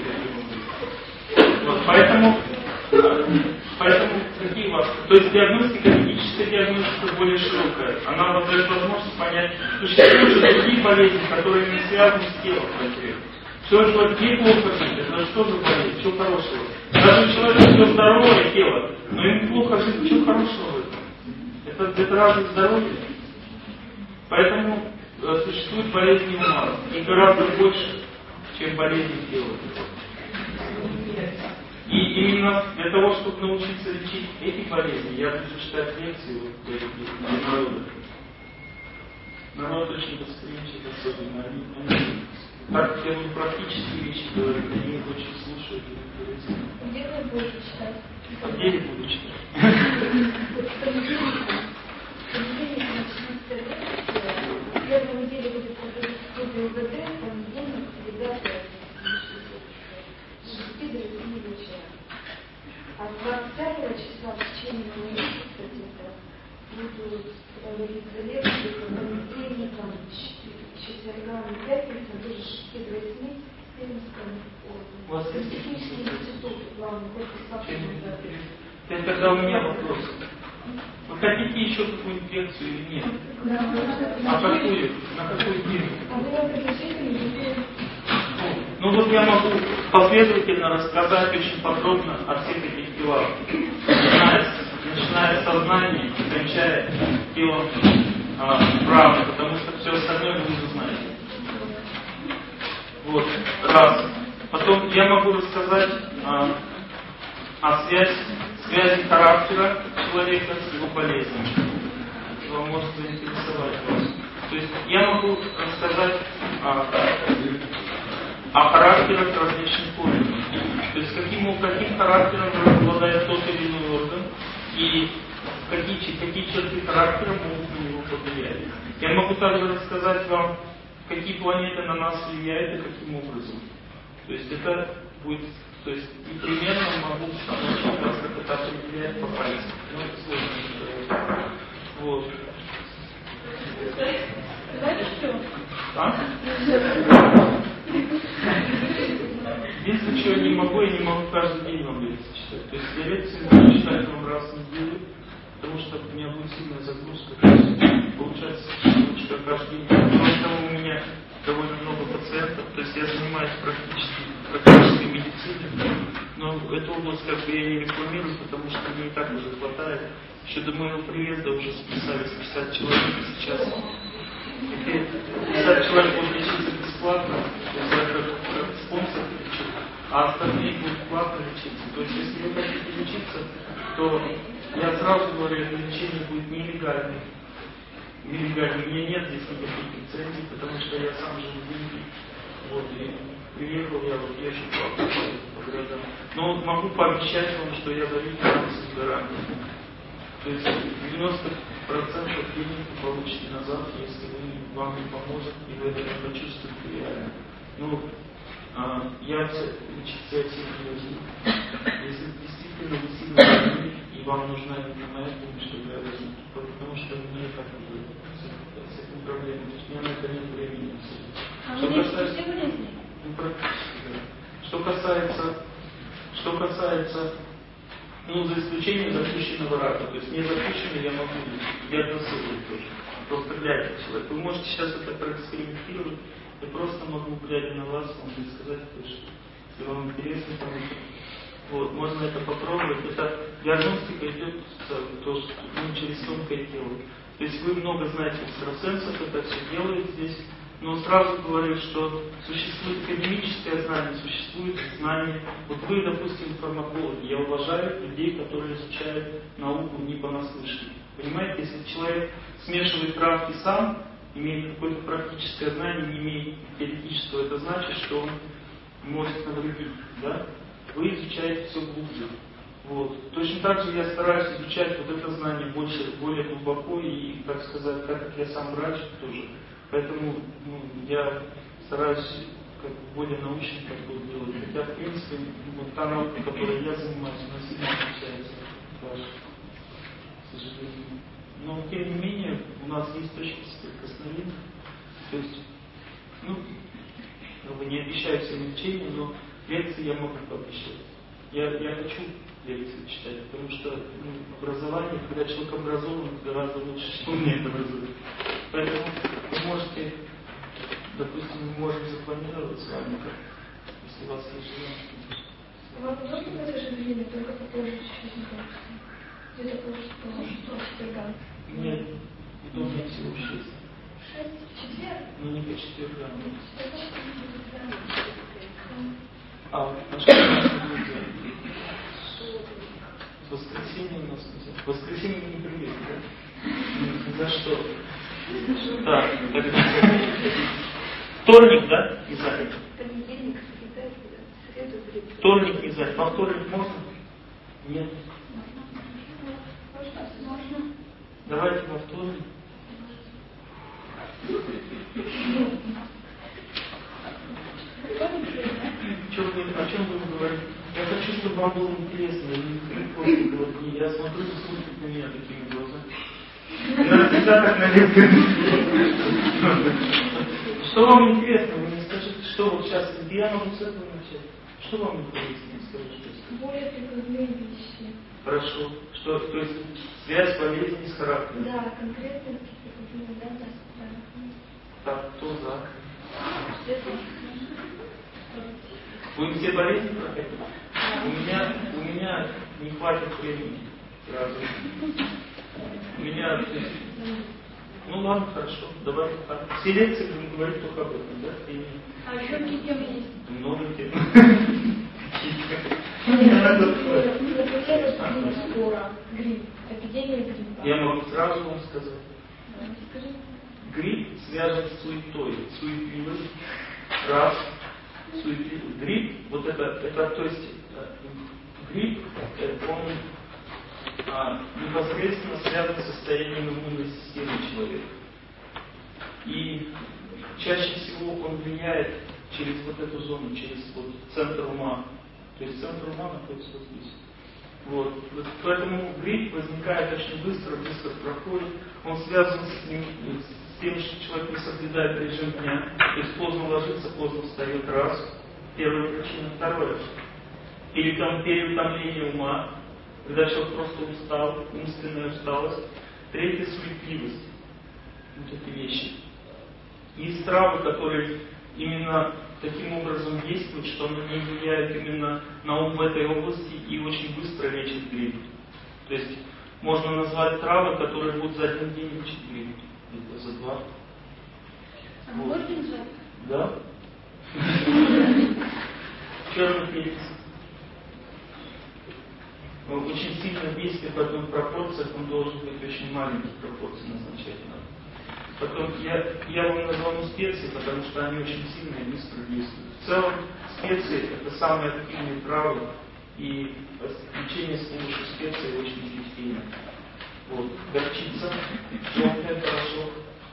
Вот, поэтому какие у вас? То есть диагностика, медическая диагностика более широкая. Она вам дает возможность понять, существуют же другие болезни, которые не связаны с телом конкретно. Все, что где плохо жить, это что за болезнь, что хорошего? Даже у человека все здоровое тело, но ему плохо жить, что хорошего в этом? Это разве здоровье? Поэтому существуют болезни ума, и гораздо больше, чем болезни тела. И именно для того, чтобы научиться лечить эти болезни, я буду читать лекции для народа. Народ очень восприимчив, особенно. Они так делают практические вещи, говорят, они их очень слушают. Где вы будете читать? А где я буду читать? В первой неделе будет студия УГД, понедельник, среда, с 6 до 8 вечера. А 25 числа в течение месяца где-то буду проводиться лекции по понедельникам, четвергам и пятницам, тоже с 6 до 8 в Пермском. У вас есть технический институт, главный корпус Лапшина. Это тогда у меня вопрос. Вы хотите еще какую-нибудь лекцию или нет? А какую? На какую тему? Ну вот я могу последовательно рассказать очень подробно о всех этих делах. Начиная с сознания и кончая телом правды, потому что все остальное вы уже знаете. Вот, раз. Потом я могу рассказать о связи характера человека с его болезнью. Вам может заинтересовать вас. То есть я могу рассказать о характерах различных органов. То есть каким характером обладает тот или иной орган и какие черты характера могут на него повлиять. Я могу также рассказать вам, какие планеты на нас влияют и каким образом. То есть это будет, то есть и примерно могу научить вас, как это определяет по пальцам. Но это сложно. Вот. Единственное, что я не могу каждый день вам лекции читать. То есть я лекции могу читать вам раз в неделю, потому что у меня будет сильная загрузка. Получается, что каждый день. Кроме того, у меня довольно много пациентов, то есть я занимаюсь практической медициной, но эту область как бы я не рекламирую, потому что мне и так уже хватает. Еще до моего приезда уже списались 50 человек, сейчас 50 человек будут лечиться бесплатно, то есть я как спонсор лечу, а остальные будут платно лечиться. То есть если вы хотите лечиться, то я сразу говорю, это лечение будет нелегальным. У меня нет здесь никаких лицензий, потому что я сам живу в Индии. Вот, и приехал я очень плохо по городам. Но могу пообещать вам, что я даю финансовую гарантию. То есть 90% денег вы получите назад, если вам не поможет, и вы это не почувствуете реально. Ну, я лечиться сильно не возьму. Если действительно вы сильно больны, и вам нужна моя помощь, чтобы я возьму, потому что мне так уже с этим проблемой. То есть у меня на это нет времени. Что касается, ну, практически, да. Что касается, ну, за исключением запущенного рака, то есть не запущенный я могу диагностировать тоже. Просто глядя на человека. Вы можете сейчас это проэкспериментировать. Я просто могу, глядя на вас, вам сказать, что если вам интересно, вот, можно это попробовать. Это диагностика идет тоже, через тонкое тело. То есть вы много знаете экстрасенсов, это все делает здесь. Но сразу говорю, что существует академическое знание, существует знание. Вот вы, допустим, фармакологи, я уважаю людей, которые изучают науку не понаслышке. Понимаете, если человек смешивает травки сам, имеет какое-то практическое знание, не имеет теоретического, это значит, что он может навредить. Да? Вы изучаете все глубже. Вот. Точно так же я стараюсь изучать вот это знание более глубоко и, так сказать, как я сам врач тоже. Поэтому я стараюсь как более научно подход делать. Хотя, в принципе, вот та наука, которой я занимаюсь, она сильно отличается от вашей, к сожалению. Но, тем не менее, у нас есть точки соприкосновения. То есть, не обещаю всем лечение, но лекции я могу пообещать. Я хочу лекции читать, потому что образование, когда человек образован, гораздо лучше, чем умеет образовать. Поэтому вы можете, допустим, мы можем запланировать с вами, если у вас есть желание. Вам удобно, к сожалению, только попозже чуть-чуть где-то по четвергам? Нет, удобно всего 6. 6 четверг? Ну не по четвергам. А что у нас будет? Воскресенье у нас нельзя. Воскресенье не приедет, да? За что? Да, вторник, да? Не занят. Понедельник, среду, вторник не занят. Во вторник можно? Нет. Можно. Давайте во вторник. О чем будем говорить? Я хочу, чтобы вам было интересно. Я смотрю, вы смотрите на меня такими глазами. Надо всегда так на Что вам интересно? Вы мне скажите, что вот сейчас, я могу с этого начать. Что вам интересно? Скажите. Более прикладные вещи. Хорошо. Что, то есть связь болезни с характером? Да, конкретно какие-то да, Так, кто за? Что-то. Вы все болезни проходите? У меня не хватит времени сразу. У меня, то есть, ну ладно, хорошо, давайте так. Все лекции будем говорить только об этом, да? А еще какие темы есть? Много тем. Грипп. Эпидемия гриппа. Я могу сразу вам сказать. Скажи. Грипп связан с суетой, суетливость, раз, суетливость. Грипп, вот это то есть, грипп, он непосредственно связан с состоянием иммунной системы человека. И чаще всего он влияет через вот эту зону, через вот центр ума. То есть центр ума находится вот здесь. Вот. Поэтому грипп возникает очень быстро проходит. Он связан с тем, что человек не соблюдает режим дня. То есть поздно ложится, поздно встает. Раз. Первая причина. Второе. Переутомление ума. Когда человек просто устал, умственная усталость. Третье, суетливость. Вот эти вещи. Есть травы, которые именно таким образом действуют, что они не влияют именно на ум в этой области и очень быстро лечат грипп. То есть можно назвать травы, которые будут за один день лечить грипп. Это за два. А можно назвать? Да. Черный перец. Очень сильно действует в одной пропорциях, он должен быть очень маленьких пропорций назначать надо. Потом я вам назвал специи, потому что они очень сильно и быстро действуют. В целом специи это самые активные травы, и лечение с помощью специй очень эффективно. Вот. Горчица, желтый порошок.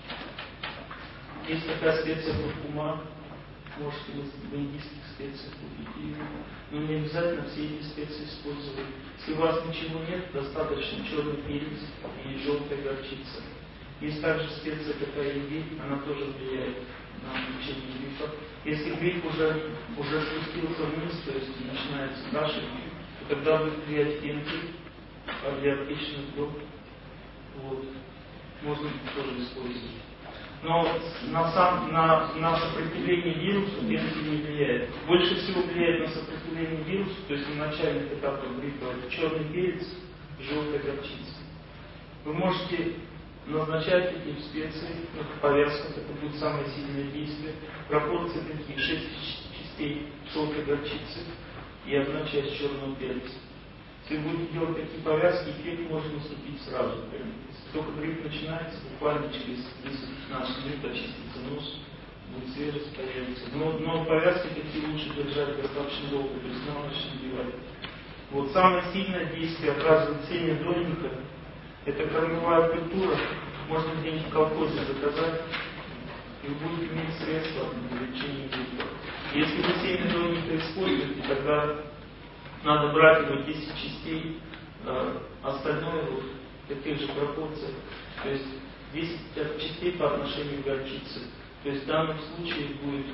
Есть такая специя куркума, можете в индийских специях купить ее. Но не обязательно все эти специи использовать. Если у вас ничего нет, достаточно черный перец и желтая горчица. Есть также специя такая имбирь, она тоже влияет на лечение гриппа. Если грипп уже спустился вниз, то есть начинается кашель, то тогда будет влиять пенки, кардиоаптечный блок. Вот. Можно тоже использовать. Но на сопротивление вирусу пенки не влияет. Больше всего влияет на сопротивление вирусу, то есть на начальных этапах гриппа, это черный перец, желтая горчица. Вы можете назначать эти специи, повязка, это будет самое сильное действие. Пропорции такие: 6 частей желтой горчицы и 1 часть черного перца. Если вы будете делать такие повязки, эффект может наступить сразу. Если только грипп начинается, буквально через 10-15 минут очистится нос, будет свежесть появится. Но повязки такие лучше держать достаточно долго, то есть на ночь надевать. Вот самое сильное действие оказывает семя дольника. Это кормовая культура, можно где-нибудь в колхозе заказать, и вы будете иметь средства для лечения гриппа. Если вы семя дольника используете, тогда надо брать его 10 частей, остальное вот в таких же пропорциях. То есть 10 частей по отношению к горчице. То есть в данном случае будет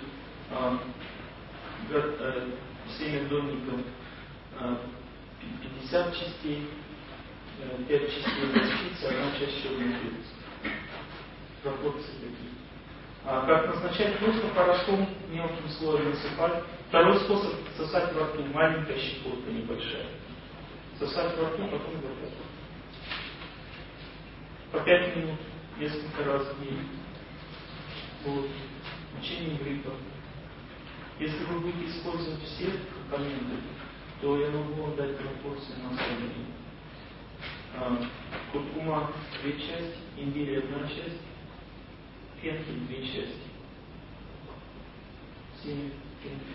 семя дольника 50 частей, 5 частей горчицы, 1 часть черного перца. Пропорции такие. Как назначать? Просто порошком мелким слоем насыпать. Второй способ — сосать во рту. Маленькая щепотка небольшая. Сосать во рту, потом в рот. По 5 минут, несколько раз в день. Вот. Лечение гриппа. Если вы будете использовать все компоненты, то я могу вам дать пропорции на основании. Куркума 2 части, имбирь 1 часть, пенки 2 части. 7 пенки.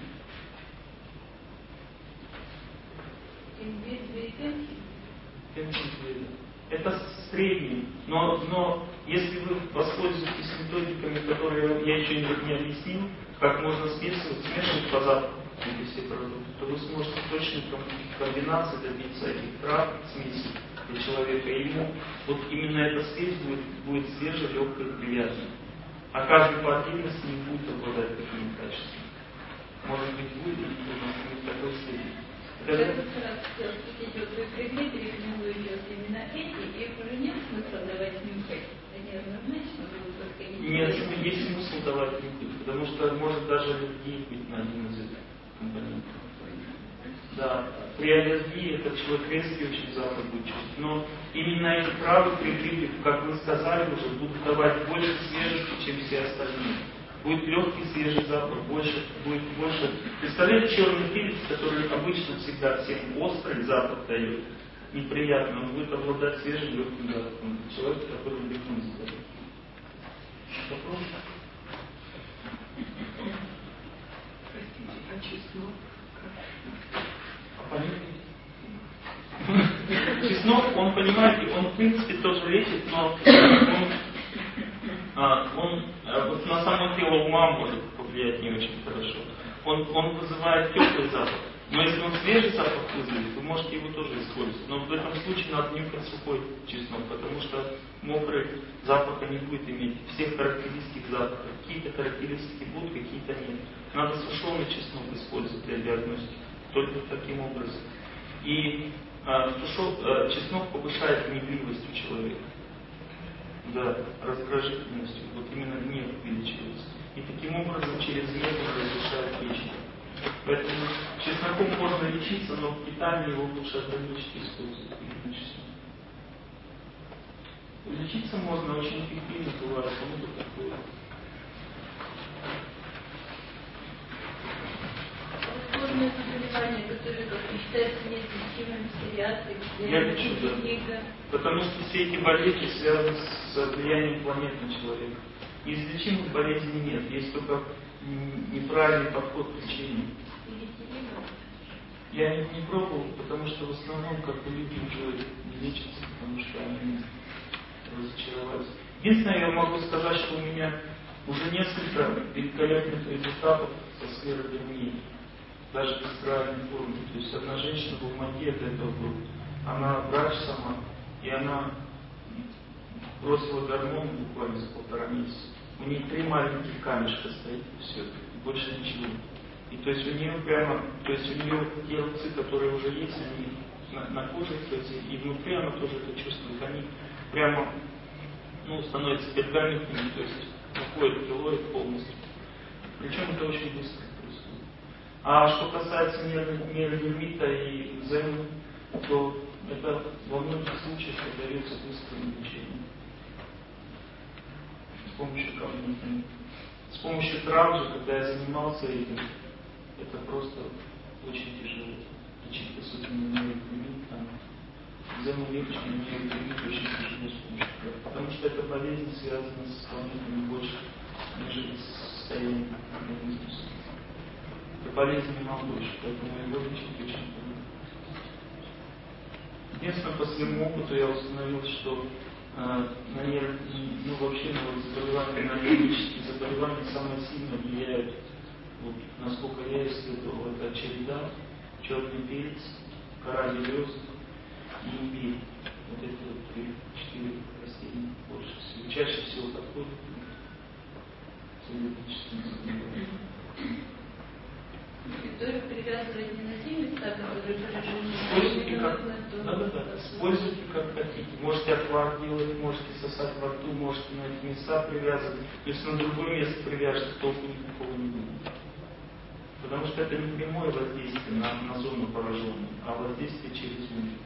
Имбирь 2 пенки? Пенки 2. Это средний. Но если вы воспользуетесь методиками, которые я еще не объяснил, как можно смешивать по запаху эти все продукты, то вы сможете точно комбинации добиться этих трав, смеси для человека. И ему вот именно эта смесь будет свежей, легкой, приятной. А каждый по отдельности не будет обладать такими качествами. Может быть, будет, но не в такой степени. Я как раз хотела спросить, вот вы предметы рекомендуете вот именно эти, и их уже нет смысла давать нюхать? Они однозначно будут подходить? Нет, есть смысл давать нюхать, потому что может даже аллергия быть на один из этих компонентов. Да, при аллергии этот человек резкий очень запах будет чувствовать. Но именно эти травы при гриппе, как вы сказали уже, будут давать больше свежести, чем все остальные. Будет легкий свежий запах, будет больше. Представляете, черный перец, который обычно всегда всем острый запах дает, неприятный, он будет обладать свежим легким запахом. Человек, который гриппом заболел. Вопрос? Простите, а чеснок? Чеснок, он, понимаете, он в принципе тоже лечит, но он вот на самом деле ума может повлиять не очень хорошо. Он вызывает теплый запах. Но если он свежий запах вызовет, вы можете его тоже использовать. Но в этом случае надо нюхать сухой чеснок, потому что мокрый запаха не будет иметь всех характеристик запаха. Какие-то характеристики будут, какие-то нет. Надо сушеный чеснок использовать для диагностики. Только таким образом. И чеснок повышает гневливость у человека. Да, раздражительностью. Вот именно гнев увеличивается. И таким образом через гнев он разрушает печень. Поэтому чесноком можно лечиться, но в питании его лучше ограничить использовать. Лечиться можно очень эффективно, бывает, кому-то такое. Сложные заболевания, которые, как вы считаете, неизлечимыми, псориазы, Я лечу, да. Потому что все эти болезни связаны с влиянием планет на человека. Неизлечимых болезней нет, есть только неправильный подход к лечению. Я не пробовал, потому что в основном, как бы, люди уже не лечатся, потому что они разочаровались. Единственное, я могу сказать, что у меня уже несколько великолепных результатов со склеродермией. Даже без правильной формы. То есть одна женщина в Алмате от этого была. Она врач сама, и она бросила гормон буквально за 1,5 месяца. У нее 3 маленьких камешка стоит, и все, и больше ничего. И то есть у нее прямо, то есть у нее те рубцы, которые уже есть, они на коже, то есть и внутри она тоже это чувствует, они прямо, становятся пергаментными, то есть уходит килоид полностью. Причем это очень быстро происходит. А что касается нейродермита и экземы, то это во многих случаях поддается быстрому лечению. С помощью трав же, когда я занимался этим, это просто очень тяжело. Лечить, особенно нейродермит, экзему легче, но нейродермит очень тяжело с помощью трав. Потому что эта болезнь связана с планетами больше, нежели с состоянием организма. Это болезнь немного больше, поэтому его лечить очень трудно. Единственное, по своему опыту я установил, что вообще на нейрологические заболевания самые сильно влияют, насколько я исследовал, это череда, черный перец, кора березы и имбирь. Вот эти 4 растения больше всего. Чаще всего подходят к нейрологическим заболеваниям. Которые привязывать не на те места, которые Используйте как, используйте как хотите. Можете отвар делать, можете сосать во рту, можете на эти места привязывать. Если на другое место привяжете, толку никакого не будет. Потому что это не прямое воздействие на зону пораженную, а воздействие через нее.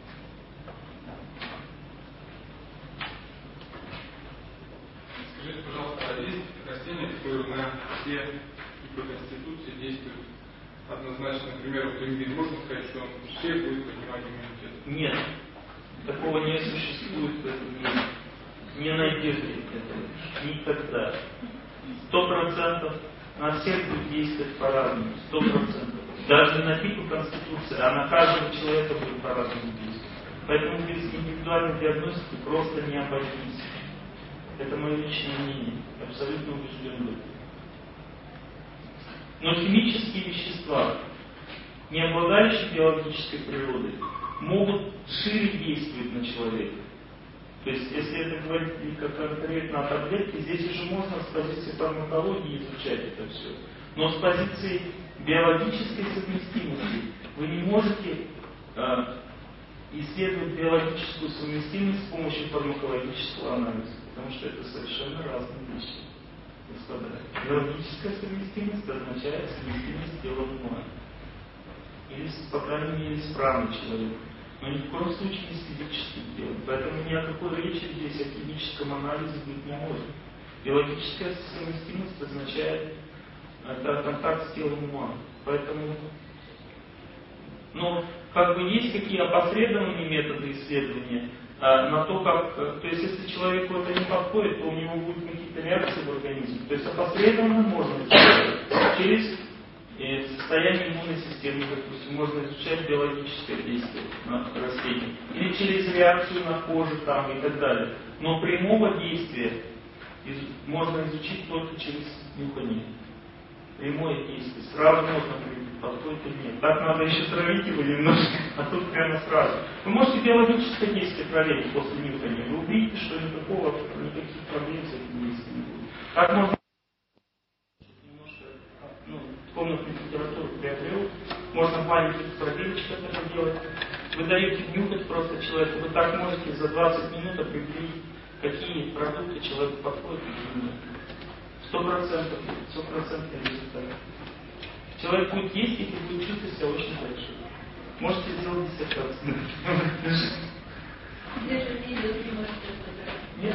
Скажите, пожалуйста, а есть растения, которые на все конституции действуют однозначно? Например, вот имбирь, можно сказать, что он все будет поднимать иммунитет? Нет, такого не существует в этом мире. Не найдете этого никогда. 100% на всех будет действовать по-разному. 100%. Даже на типу конституции, а на каждого человека будет по-разному действовать. Поэтому без индивидуальной диагностики просто не обойтись. Это мое личное мнение. Абсолютно убежден в этом. Но химические вещества, не обладающие биологической природой, могут шире действовать на человека. То есть, если это говорить конкретно о таблетке, здесь уже можно с позиции фармакологии изучать это все. Но с позиции биологической совместимости Вы не можете исследовать биологическую совместимость с помощью фармакологического анализа, потому что это совершенно разные вещи. Господа, биологическая совместимость означает совместимость тела ума. Или, по крайней мере, исправный человек. Но ни в коем случае не с физическим телом. Поэтому ни о какой речи здесь о химическом анализе быть не может. Биологическая совместимость означает это контакт с телом ума. Поэтому, но как бы есть какие опосредованные методы исследования на то, как, то есть если человеку это не подходит, то у него будут какие-то реакции в организме. То есть опосредованно можно изучать через состояние иммунной системы, допустим, можно изучать биологическое действие на растении. Или через реакцию на коже там и так далее. Но прямого действия можно изучить только через нюхание. Прямое действие. Сразу можно определить, подходит или нет. Так надо еще травить его немножко, а тут прямо сразу. Вы можете биологическое действие проверить после нюхания. Вы увидите, что никаких проблем с этим действием не будет. Так можно немножко комнатную температуру приобрел. Можно в маленьких пробирочках это делать. Вы даете нюхать просто человеку. Вы так можете за 20 минут определить, какие продукты человеку подходят и нет. 100% результат. Человек будет есть и будет чувствовать себя очень хорошо. Можете сделать диссертацию. Где же видео не можете собрать? Нет?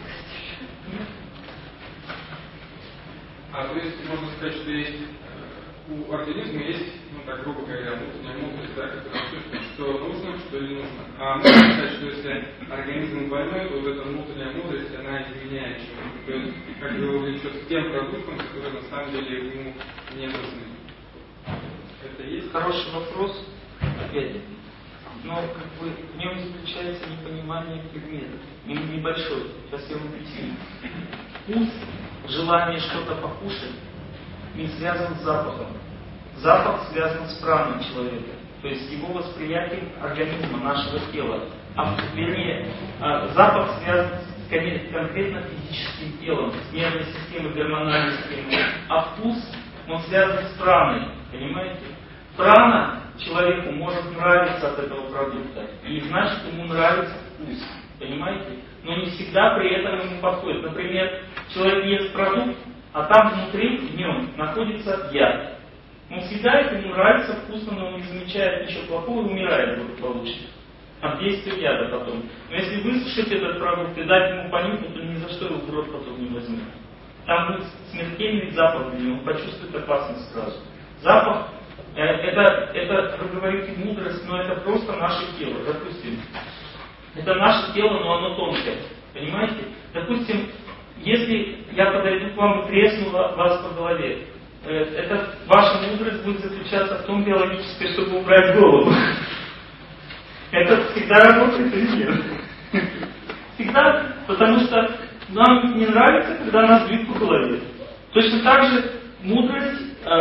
То есть можно сказать, что есть у организма есть, так грубо говоря, внутренняя мудрость, да, которая чувствует, что нужно, что не нужно. А можно сказать, что если организм больной, то вот эта внутренняя мудрость, она изменяет чего-то. То есть, как бы увлечет к тем продуктам, которые на самом деле ему не нужны. Это есть? Хороший вопрос. Опять. Но как бы в нем заключается непонимание предмета. Небольшой. Сейчас я вам объясню. Вкус, желание что-то покушать не связан с запахом. Запах связан с праной человека, то есть его восприятием организма, нашего тела. Вернее, запах связан с конкретно физическим телом, с нервной системой, гормональной системой. А вкус, он связан с праной, понимаете? Прана человеку может нравиться от этого продукта, и значит ему нравится вкус, понимаете? Но не всегда при этом ему подходит. Например, человек ест продукт, а там внутри, в нем, находится яд. Он съедает, ему нравится, вкусно, но он не замечает ничего плохого и умирает благополучно. От действия яда потом. Но если высушить этот продукт и дать ему понюхать, то ни за что его в рот потом не возьмет. Там будет смертельный запах для него, он почувствует опасность сразу. Запах, это вы говорите мудрость, но это просто наше тело, допустим. Это наше тело, но оно тонкое. Понимаете? Допустим, если я подойду к вам и тресну вас по голове, это ваша мудрость будет заключаться в том биологической, чтобы убрать голову. Это всегда работает или нет? Всегда, потому что нам не нравится, когда нас бьют по голове. Точно так же мудрость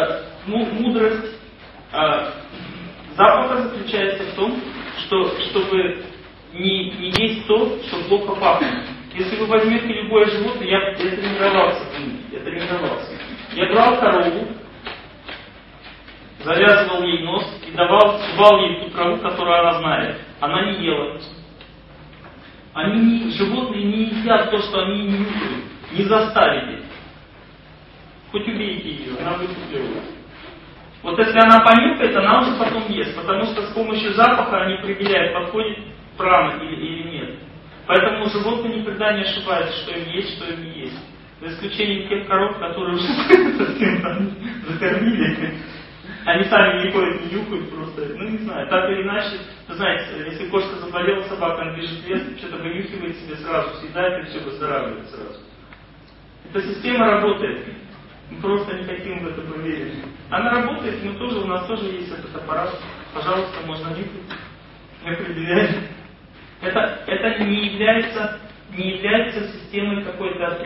запаха заключается в том, чтобы не есть то, что плохо пахнет. Если вы возьмете любое животное, я тренировался. Я брал корову, завязывал ей нос и давал ей ту траву, которую она знает. Она не ела. Животные не едят то, что они не нюхают. Не заставите. Хоть убейте ее, она будет убивать. Вот если она понюхает, она уже потом ест. Потому что с помощью запаха они определяют, подходит прана или нет. Поэтому животные никогда не ошибаются, что им есть, что им не есть. За исключением тех коров, которые уже совсем закормили. Они сами не ходят, не нюхают просто. Не знаю, так или иначе. Вы знаете, если кошка заболела, собака, она бежит в лес, что-то вынюхивает себе сразу, съедает и все выздоравливает сразу. Эта система работает. Мы просто не хотим в это поверить. Она работает, у нас тоже есть этот аппарат. Пожалуйста, можно нюхать. Определять. Это не является системой какой-то,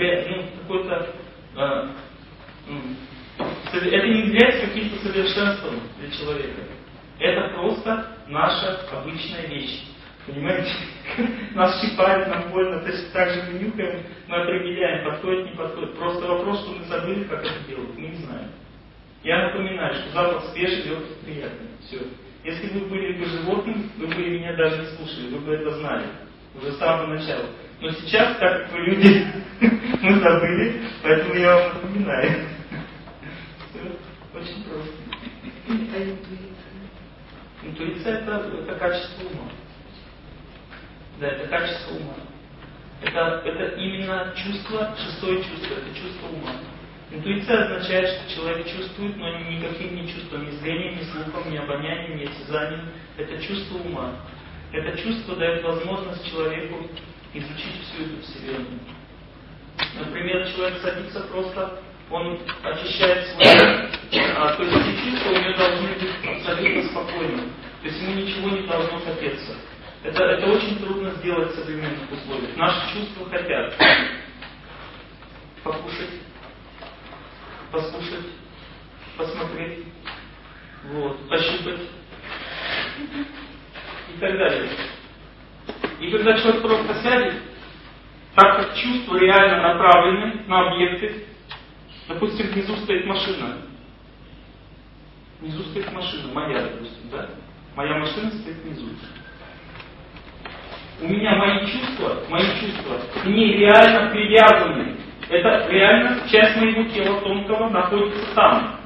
это не является каким-то совершенством для человека. Это просто наша обычная вещь. Понимаете? Нас щипают, нам больно, точно так же мы нюхаем, мы определяем, подходит, не подходит. Просто вопрос, что мы забыли, как это делать, мы не знаем. Я напоминаю, что запах свежий, легкий, приятный. Все. Если бы вы были бы животным, вы бы меня даже не слушали, вы бы это знали уже с самого начала. Но сейчас, так как вы люди, мы забыли, поэтому я вам напоминаю. Все очень просто. Интуиция это качество ума. Да, это качество ума. Это именно чувство, шестое чувство, это чувство ума. Интуиция означает, что человек чувствует, но никаким не чувством, ни зрением, ни слухом, ни обонянием, ни осязанием. Это чувство ума. Это чувство дает возможность человеку изучить всю эту вселенную. Например, человек садится просто, он очищает свой ум, то есть эти чувства у него должны быть абсолютно спокойны. То есть ему ничего не должно хотеться. Это очень трудно сделать в современных условиях. Наши чувства хотят покушать, послушать, посмотреть, пощупать и так далее. И когда человек просто сядет, так как чувства реально направлены на объекты, допустим, внизу стоит машина. Внизу стоит машина, моя, допустим, да? Моя машина стоит внизу. У меня мои чувства к ней реально привязаны. Это реально часть моего тела тонкого находится там.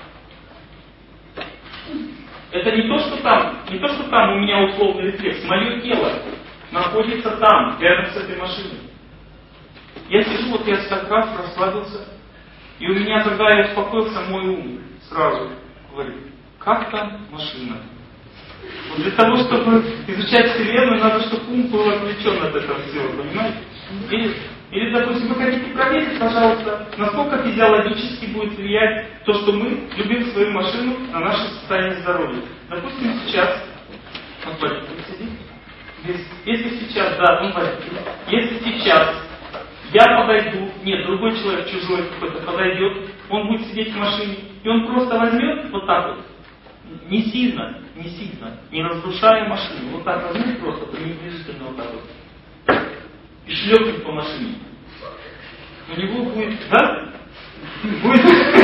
Это не то, что там у меня условный рефлекс. Мое тело находится там, рядом с этой машиной. Я сижу, я так раз расслабился, и у меня, когда я успокоился, мой ум сразу говорит, как там машина? Вот для того, чтобы изучать Вселенную, надо, чтобы ум был отвлечен от этого всего, понимаете? Или, допустим, вы хотите проверить, пожалуйста, насколько физиологически будет влиять то, что мы любим свою машину, на наше состояние здоровья. Допустим, сейчас, если сейчас я подойду, нет, другой человек, чужой какой-то подойдет, он будет сидеть в машине, и он просто возьмет вот так вот, не сильно, не разрушая машину, вот так возьмет просто, пренебрежительно вот так вот, и шлепнет по машине. У него будет, да? Будет,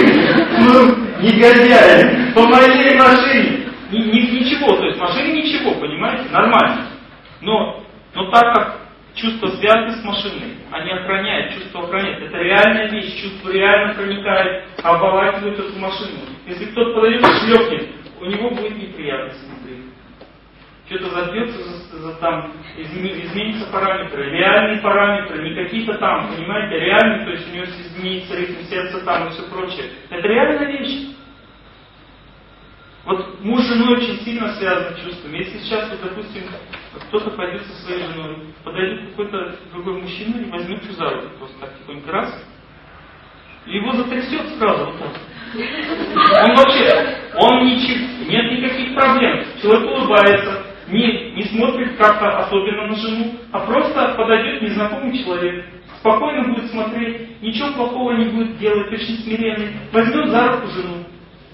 негодяй, по моей машине. Ничего, то есть машине ничего, понимаете, нормально. Но так как чувства связаны с машиной, они охраняют, чувство охраняет. Это реальная вещь, чувство реально проникает, обволакивает эту машину. Если кто-то подойдет и шлепнет, у него будет неприятность внутри. Что-то забьется, там изменятся параметры, реальные параметры, не какие-то там, понимаете, реальные, то есть у него изменится ритм сердца там и все прочее. Это реальная вещь. Вот муж с женой очень сильно связаны чувствами. Если сейчас, вот, допустим, кто-то пойдет со своей женой, подойдет какой-то другой мужчина и возьмет ее за руку, просто так тихонько раз, и его затрясет сразу вот так. Нет никаких проблем. Человек улыбается, не смотрит как-то особенно на жену, а просто подойдет незнакомый человек, спокойно будет смотреть, ничего плохого не будет делать, очень смиренный, возьмет за руку жену.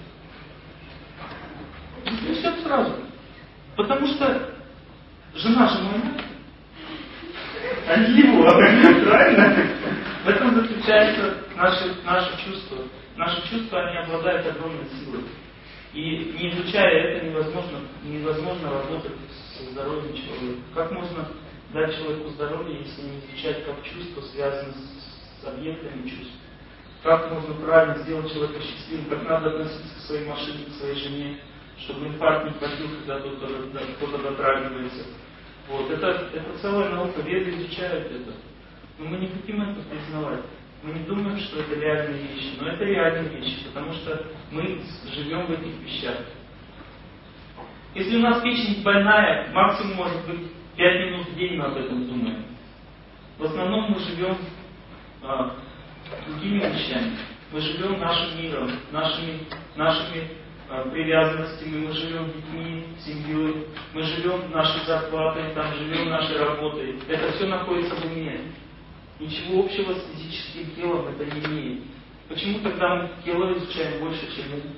И все сразу. Потому что жена же моя, а не его. Правильно? В этом заключается наше чувство. Наши чувства, они обладают огромной силой. И не изучая это, невозможно работать со здоровьем человека. Как можно дать человеку здоровье, если не изучать, как чувства связаны с объектами чувств? Как можно правильно сделать человека счастливым? Как надо относиться к своей машине, к своей жене, чтобы инфаркт не хватил, когда кто-то дотрагивается. Вот. Это целая наука, веды изучают это. Но мы не хотим это признавать. Мы не думаем, что это реальные вещи. Но это реальные вещи, потому что мы живем в этих вещах. Если у нас печень больная, максимум может быть 5 минут в день мы об этом думаем. В основном мы живем другими вещами. Мы живем нашим миром, нашими привязанностями, мы живем детьми, семьей, мы живем нашей зарплатой, там живем нашей работой. Это все находится в уме. Ничего общего с физическим телом это не имеет. Почему тогда мы тело изучаем больше, чем ум?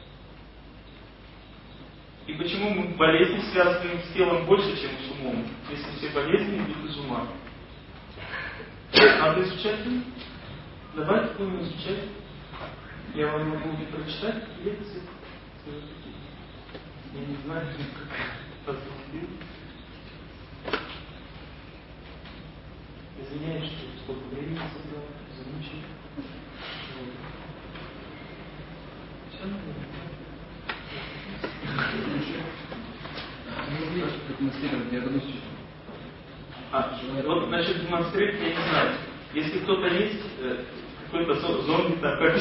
И почему мы болезни связываем с телом больше, чем с умом, если все болезни идут из ума? Надо изучать ум. Давайте будем изучать. Я вам могу прочитать лекции. Я не знаю, как поступил. Извиняюсь, что сколько времени забрал, замучил. Все нормально. Демонстрировать диагностику. Вот насчет демонстрировать я не знаю. Если кто-то есть, какой-то зомби такой,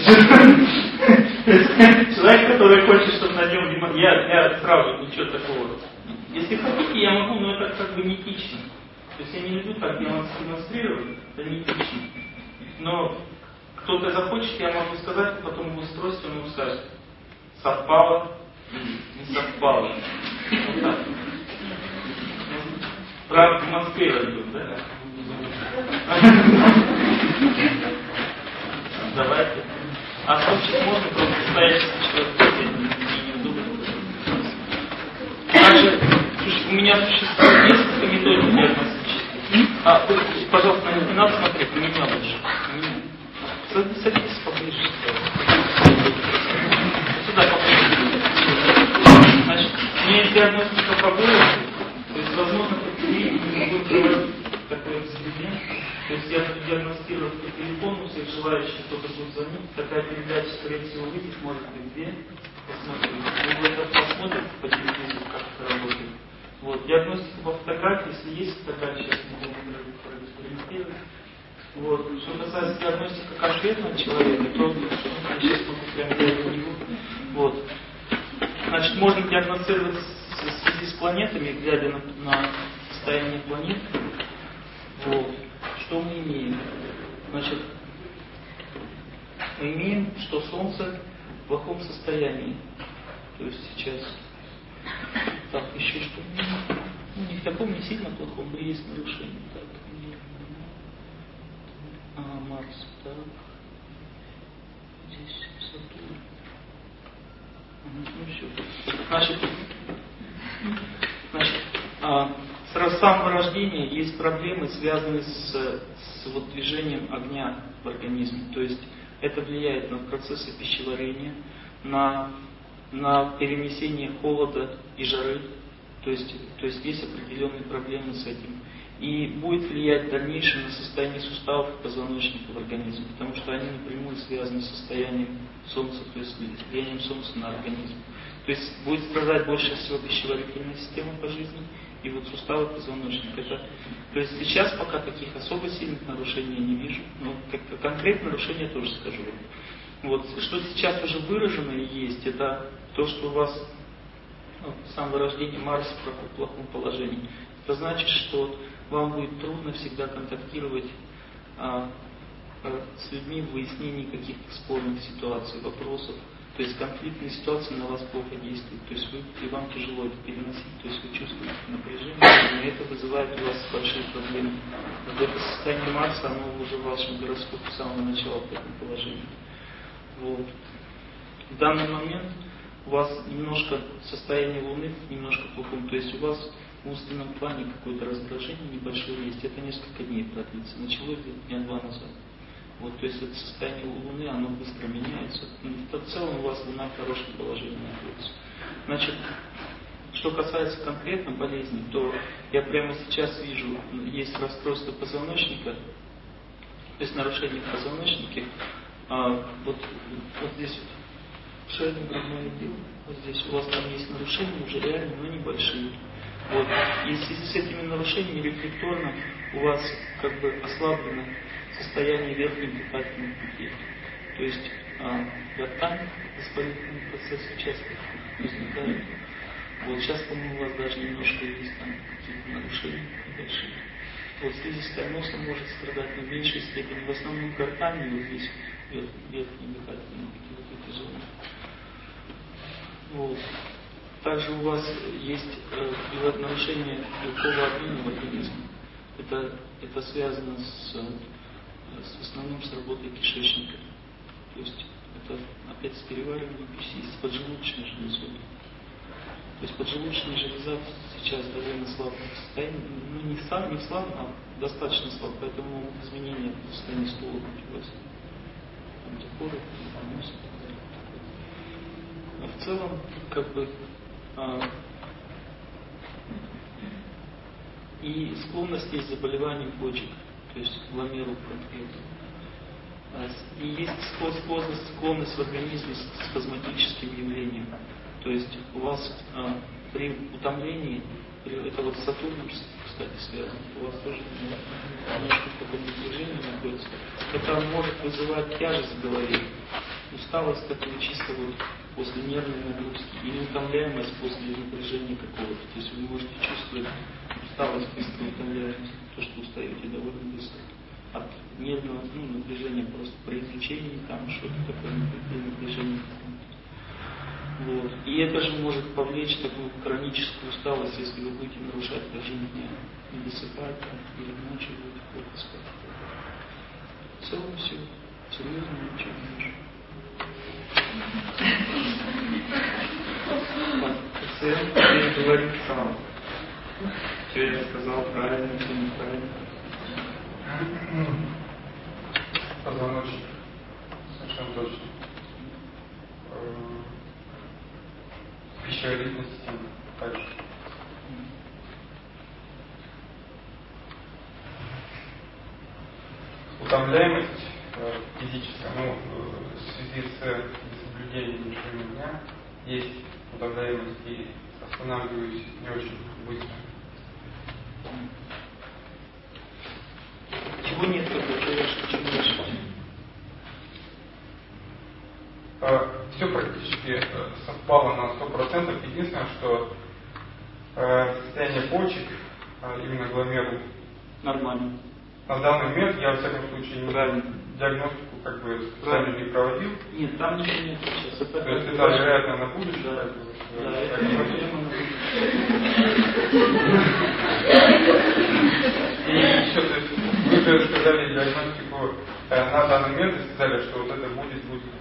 человек, который хочет, чтобы на нем я сразу ничего такого. Если хотите, я могу, но это как бы не этично. То есть я не люблю так демонстрировать, это не этично. Но кто-то захочет, я могу сказать, потом его спросить, он ему скажет, совпало или не совпало. Вот так. Правда, демонстрировать будет, да? Давайте. А случай можно просто стоять человек и неудобно. Также, слушай, у меня существует несколько методик диагностических. Пожалуйста, не надо смотреть, на меня лучше. Садитесь поближе. Сюда поближе. Значит, у меня есть диагностика по голосу. То есть, возможно, мы будем проводить такое эксперимент. То есть я буду диагностировать по телефону всех желающих, кто-то будет звонить. Такая передача, скорее всего, выйдет, может быть, 2. Посмотрим. Вы это посмотрите по телевизору, как это работает. Вот. Диагностика по фотографии, если есть фотография, сейчас мы будем проэкспериментировать. Вот. Что касается диагностики конкретного человека, то я сейчас могу прямо взять у него. Вот. Значит, можно диагностировать в связи с планетами, глядя на состояние планет. Вот. Что мы имеем? Значит, мы имеем, что Солнце в плохом состоянии. То есть сейчас, так, еще что? Не в таком не сильно плохом, но есть нарушение. Так, Марс, так. Здесь Сатурн. Ну все. Значит, с самого рождения есть проблемы, связанные с вот движением огня в организме. То есть это влияет на процессы пищеварения, на перенесение холода и жары. То есть есть определенные проблемы с этим. И будет влиять в дальнейшем на состояние суставов и позвоночника в организме, потому что они напрямую связаны с состоянием Солнца, то есть влиянием Солнца на организм. То есть будет страдать больше всего пищеварительная система по жизни, и вот суставы, позвоночник. То есть сейчас пока таких особо сильных нарушений я не вижу, но конкретное нарушение тоже скажу. Вот. Что сейчас уже выражено и есть, это то, что у вас с самого рождения Марс в плохом положении. Это значит, что вам будет трудно всегда контактировать с людьми в выяснении каких-то спорных ситуаций, вопросов. То есть конфликтные ситуации на вас плохо действуют. То есть и вам тяжело это переносить. То есть вы чувствуете напряжение, и это вызывает у вас большие проблемы. Вот это состояние Марса, оно уже в вашем гороскопе с самого начала в таком положении. Вот. В данный момент у вас немножко состояние Луны немножко плохом. То есть у вас в умственном плане какое-то раздражение небольшое есть. Это несколько дней продлится. Началось дня 2 назад. Вот, то есть это состояние Луны, оно быстро меняется. В целом у вас Луна в хорошем положении находится. Значит, что касается конкретно болезни, то я прямо сейчас вижу, есть расстройство позвоночника, то есть нарушение в позвоночнике. Вот здесь вот шейный грудной отдел, вот здесь у вас там есть нарушения уже реально, но небольшие. Вот. И в связи с этими нарушениями рефлекторно у вас как бы ослаблено состояние верхних дыхательных путей. То есть гортань, воспалительный процесс участок возникает. Вот сейчас, по-моему, у вас даже немножко есть там какие-то нарушения небольшие. Вот слизистая носа может страдать, но в меньшей степени. В основном гортань вот здесь верхние дыхательные пути, вот эти зоны. Вот. Также у вас есть нарушение белкового обмена в организме. Это связано в основном с работой кишечника. То есть это опять с перевариванием пищи, с поджелудочной железой. То есть поджелудочная железа сейчас довольно слабом состоянии, ну не слабом, а достаточно слабо, поэтому могут изменения в состоянии стула быть у вас. Антипоры, нос. А в целом, как бы, И склонность есть заболевание почек, то есть гломерул конкретно. И есть склонность в организме с спазматическим явлением. То есть у вас при утомлении, это вот с Сатурном, кстати, связано, у вас тоже немножко в таком напряжении находится. Это может вызывать тяжесть в голове, усталость такую чисто вот после нервной нагрузки или утомляемость после напряжения какого-то. То есть вы можете чувствовать усталость, быстро утомляемость, то, что устаете довольно быстро. От нервного напряжения просто при излучении, там что-то такое напряжение. Вот. И это же может повлечь такую хроническую усталость, если вы будете нарушать режим дня, не досыпать, или ночью будете плохо спать. В целом все. Серьезно ничего не нужно. Пациент говорит сам. Что я сказал правильно, что неправильно. Позвоночник. Совершенно точно. Пищеварительная система также. Утомляемость физическая, в связи с несоблюдением режима дня, есть утомляемость и останавливаюсь не очень быстро. Чего нет, когда живешь, почему дальше? Все практически совпало на 100%. Единственное, что состояние почек, именно гломерул, Нормально. на данный момент я, во всяком случае, диагностику специально не проводил. Нет, там ничего нет сейчас. Это то есть это, вероятно, на будущее. Да, это проблема на И еще, то есть, вы же сказали диагностику на данный момент и сказали, что вот это будет.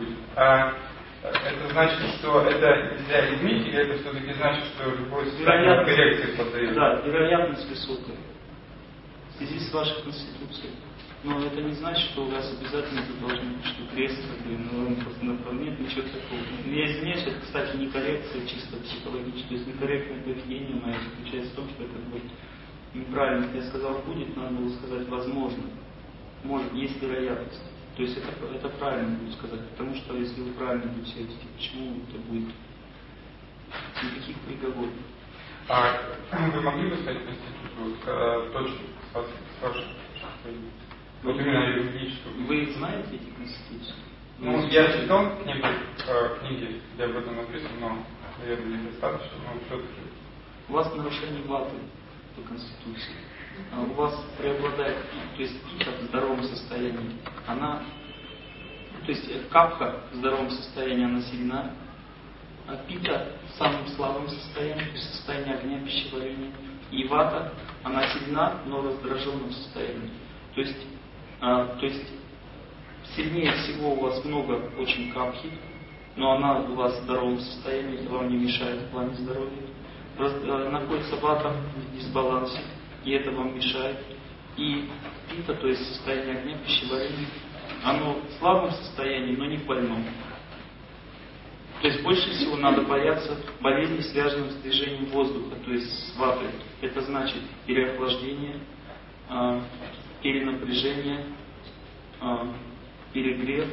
Это значит, что это нельзя изменить, или это все-таки значит, что любой состояние коррекции поддается? Да, вероятность высокая. В связи с вашей конституцией. Но это не значит, что у вас обязательно это должно быть, что крест, нет ничего такого. Я извиняюсь, это, кстати, не коррекция чисто психологическая, то есть некорректное поведение мое заключается в том, что это будет неправильно. Если я сказал будет, надо было сказать возможно. Может, есть вероятность. То есть это правильно будет сказать, потому что если вы правильно будете себя вести, почему это будет никаких приговоров. Вы могли бы сказать конституцию точно с вашей? Вот именно юридическую. Вы знаете эти конституции? Я читал книги, где об этом написано, но, наверное, недостаточно, но все-таки. У вас нарушение ваты по конституции. У вас преобладает, то есть пита в здоровом состоянии, то есть капха в здоровом состоянии, она сильна, а пита в самом слабом состоянии, то есть состояние огня пищеварения, и вата, она сильна, но в раздраженном состоянии. То есть сильнее всего у вас много очень капхи, но она у вас в здоровом состоянии, это вам не мешает в плане здоровья. Находится вата в дисбалансе, и это вам мешает. И пита, то есть состояние огня пищеварения, оно в слабом состоянии, но не в больном. То есть больше всего надо бояться болезней, связанных с движением воздуха, то есть с ватой. Это значит переохлаждение, перенапряжение, перегрев,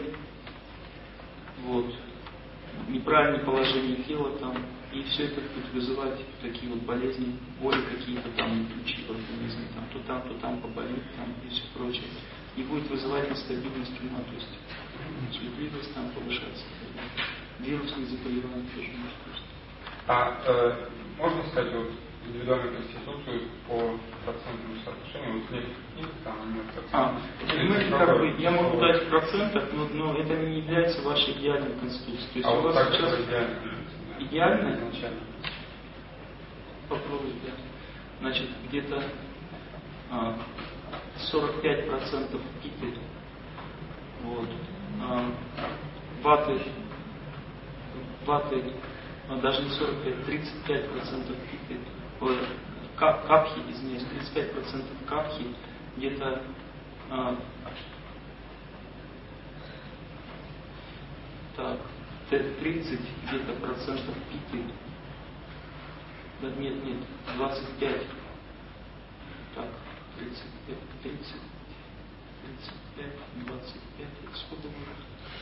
неправильное положение тела там, и все это будет вызывать такие вот болезни, боли какие-то там ключи в организме, там, то там поболит, там и все прочее. И будет вызывать нестабильность ума, то есть чувствительность там повышаться. Вирусные заболевания тоже может быть. Можно сказать индивидуальную конституцию по процентному соотношению, неких там я могу дать в процентах, но это не является вашей идеальной конституцией. То есть у вас сейчас идеальная изначально. Попробуйте. Значит, где-то 45% питы, ваты, даже не 45, 35% питы, капхи, извиняюсь, 35% капхи, где-то 30 где-то процентов питы, Да, нет, 25. Так, 35, 35, 25, это сколько будет?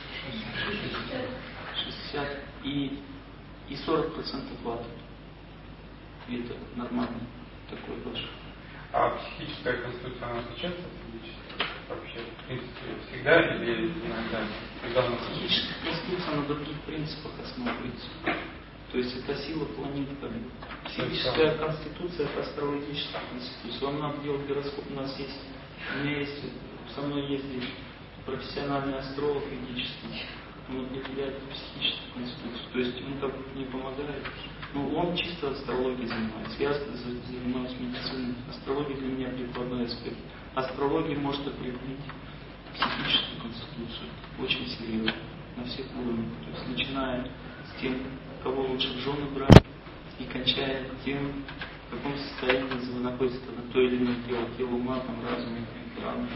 60 и 40% ваты. И это нормально, такой ваш. А психическая конституция, она отличается от физической? Вообще, в принципе, всегда или иногда? Психическая конституция на других принципах основывается. То есть это сила планеты. Психическая конституция — это астрологическая конституция. Вам надо делать гороскоп. У нас есть, со мной есть здесь профессиональный астролог ведический. Он определяет психическую конституцию. То есть он как бы мне помогает. Но он чисто астрологией занимается. Я занимаюсь медициной. Астрология для меня прикладной аспект. Астрология может определить психическую конституцию очень серьезно, на всех уровнях. То есть начиная с тем, кого лучше в жены брать, и кончая тем, в каком состоянии находится на то или иное тело ума, там, разума, темперамента.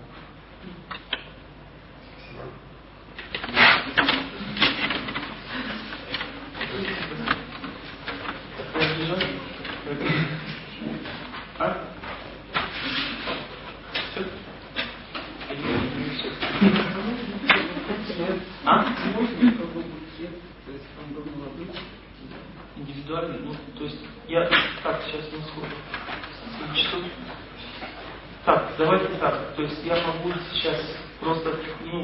А? Все? Индивидуально, то есть я так сейчас не скажу. Так, давайте так, то есть я могу сейчас просто,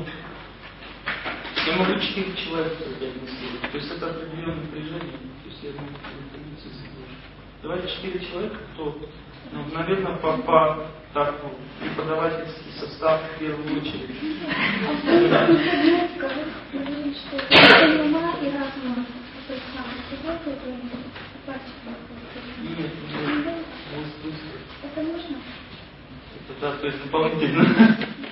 я могу 4 человека диагностировать, то есть это определенное напряжение, то есть я могу информацию заложить. Давайте 4 человека, кто, наверное, преподавательский состав в первую очередь. Нет, быстро. Это можно? Это да, то есть дополнительно.